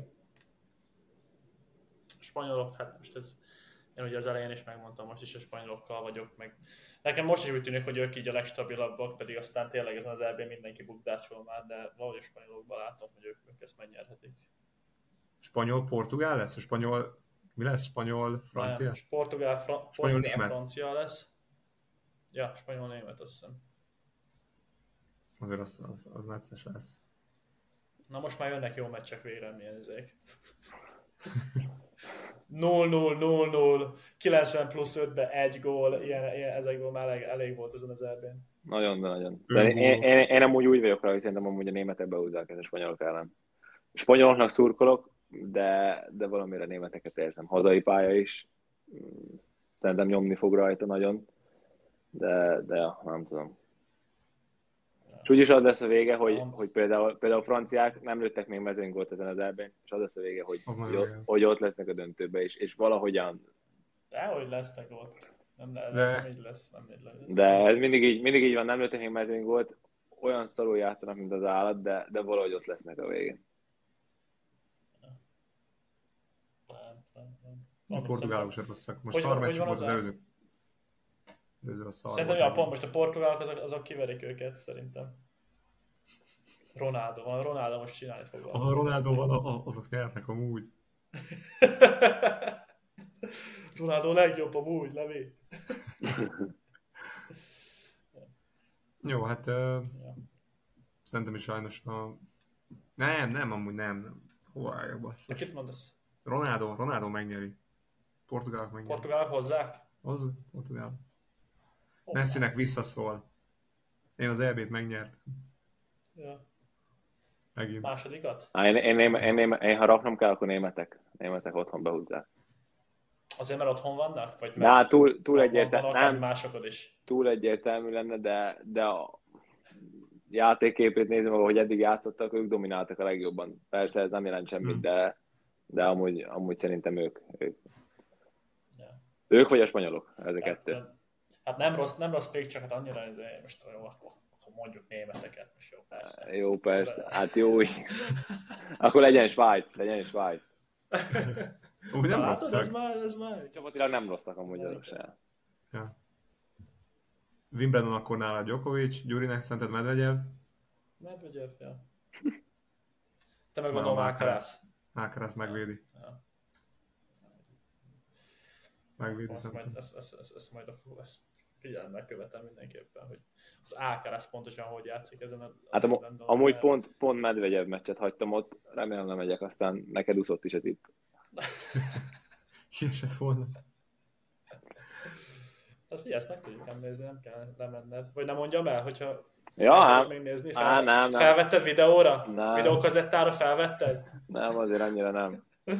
Spanyolok, hát most én ugye az elején is megmondtam, most is a spanyolokkal vagyok, meg nekem most is úgy tűnik, hogy ők így a legstabilabbak, pedig aztán tényleg ezen az EB mindenki bukdácsol már, de valahogy a spanyolokban látom, hogy ők ezt megnyerhetik. Spanyol-portugál lesz? Mi lesz? Spanyol-francia? Portugál-német francia lesz. Ja, spanyol-német, azt hiszem. Azért az necces lesz. Na most már jönnek jó meccsek végre, milyen izék. 0-0, 90 plusz 5-be 1 gól, ilyen ezekből már elég volt ezen az EB-n. Nagyon. Én amúgy úgy vagyok rá, hogy szerintem amúgy a németek behúzzák ezt a spanyolok ellen. A spanyoloknak szurkolok, de valamire a németeket érzem. Hazai pálya is. Szerintem nyomni fog rajta nagyon. De nem tudom. És úgyis az lesz a vége, hogy például a franciák nem lőttek még mezőnygólt ezen az EB-n, és az lesz a vége, hogy ott lesznek a döntőbe is, és valahogyan... Dehogy lesznek ott. Nem így lesz. De ez mindig így van, nem lőttek még mezőnygólt, olyan szarul játszanak, mint az állat, de valahogy ott lesznek a végén. A portugálok sem rosszak. Most szarmeccsük volt az előző. Szerintem pont most a portugálok azok kiverik őket, szerintem. Ronaldo most csinálni fog. Ha Ronaldo van, azok nyernek amúgy. Ronaldo legjobb amúgy, Levi. Jó, hát szerintem is sajnos amúgy nem. Hova álljak, Te basszus. kit mondasz? Ronaldo megnyeri. Portugálok megnyeri. Portugálok hozzák? Az Portugál. Hoppá. Messinek visszaszól. Én az EB-t megnyertem. Ja. Megint. Másodikat? Én ha raknom kell, akkor németek otthon behúzzák. Azért, mert otthon vannak? Vagy De hát túl van egyértelmű, akár nem, másokod is? túl egyértelmű lenne, de a játékképét nézve, ahogy eddig játszottak, ők domináltak a legjobban. Persze ez nem jelent semmit, de amúgy szerintem ők. Ja. Ők vagy a spanyolok, ez a kettő. Hát nem rossz még, csak hát annyira most jó, akkor mondjuk németeket, most jó, persze. Jó, persze. Hát jó. Akkor legyen Svájc. Úgy nem Látod, rosszak. ez már. Csapatilag nem rosszak amúgy azok se. Ja. Wimbledon akkor nála Djokovic, Gyurinek szerinted Medvegyev. Medvegyev, ja. Te meg gondolom Alcaraz. Alcaraz megvédi. Ja. Megvédi Ezt szerintem. majd akkor lesz figyelemmel követem mindenképpen, hogy az Alcaraz pontosan hogy játszik ezen a... Hát amúgy pont Medvegyev meccset hagytam ott, remélem nem megyek, aztán neked úszott is a tipp. Kiesett volna. Hát figyelj, ezt meg tudjuk nem nézni, nem kell lemenned. Vagy nem mondjam el, hogyha Ja, megnézni. nem. Felvetted videóra? Nem. Videókazettára felvetted? Nem, azért annyira nem.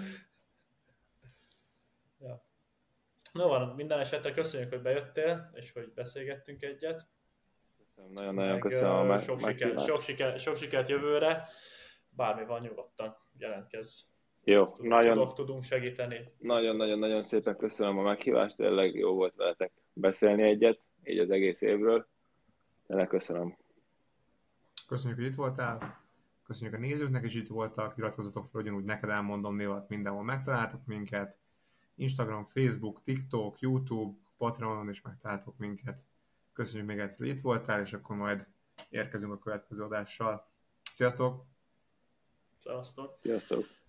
Ja. No van, minden esetre köszönjük, hogy bejöttél, és hogy beszélgettünk egyet. Nagyon köszönöm a meghívást. Sok sikert jövőre. Bármi van, nyugodtan jelentkezz. Jó, Tudunk segíteni. Nagyon szépen köszönöm a meghívást, tényleg jó volt veletek beszélni egyet, így az egész évről. Tényleg köszönöm. Köszönjük, hogy itt voltál. Köszönjük a nézőknek is itt voltak. Iratkozzatok fel, ugyanúgy neked elmondom névat, mindenhol megtaláltok minket. Instagram, Facebook, TikTok, YouTube, Patreonon is megtaláltok minket. Köszönjük még egyszer, hogy itt voltál, és akkor majd érkezünk a következő adással. Sziasztok! Szevasztok! Sziasztok!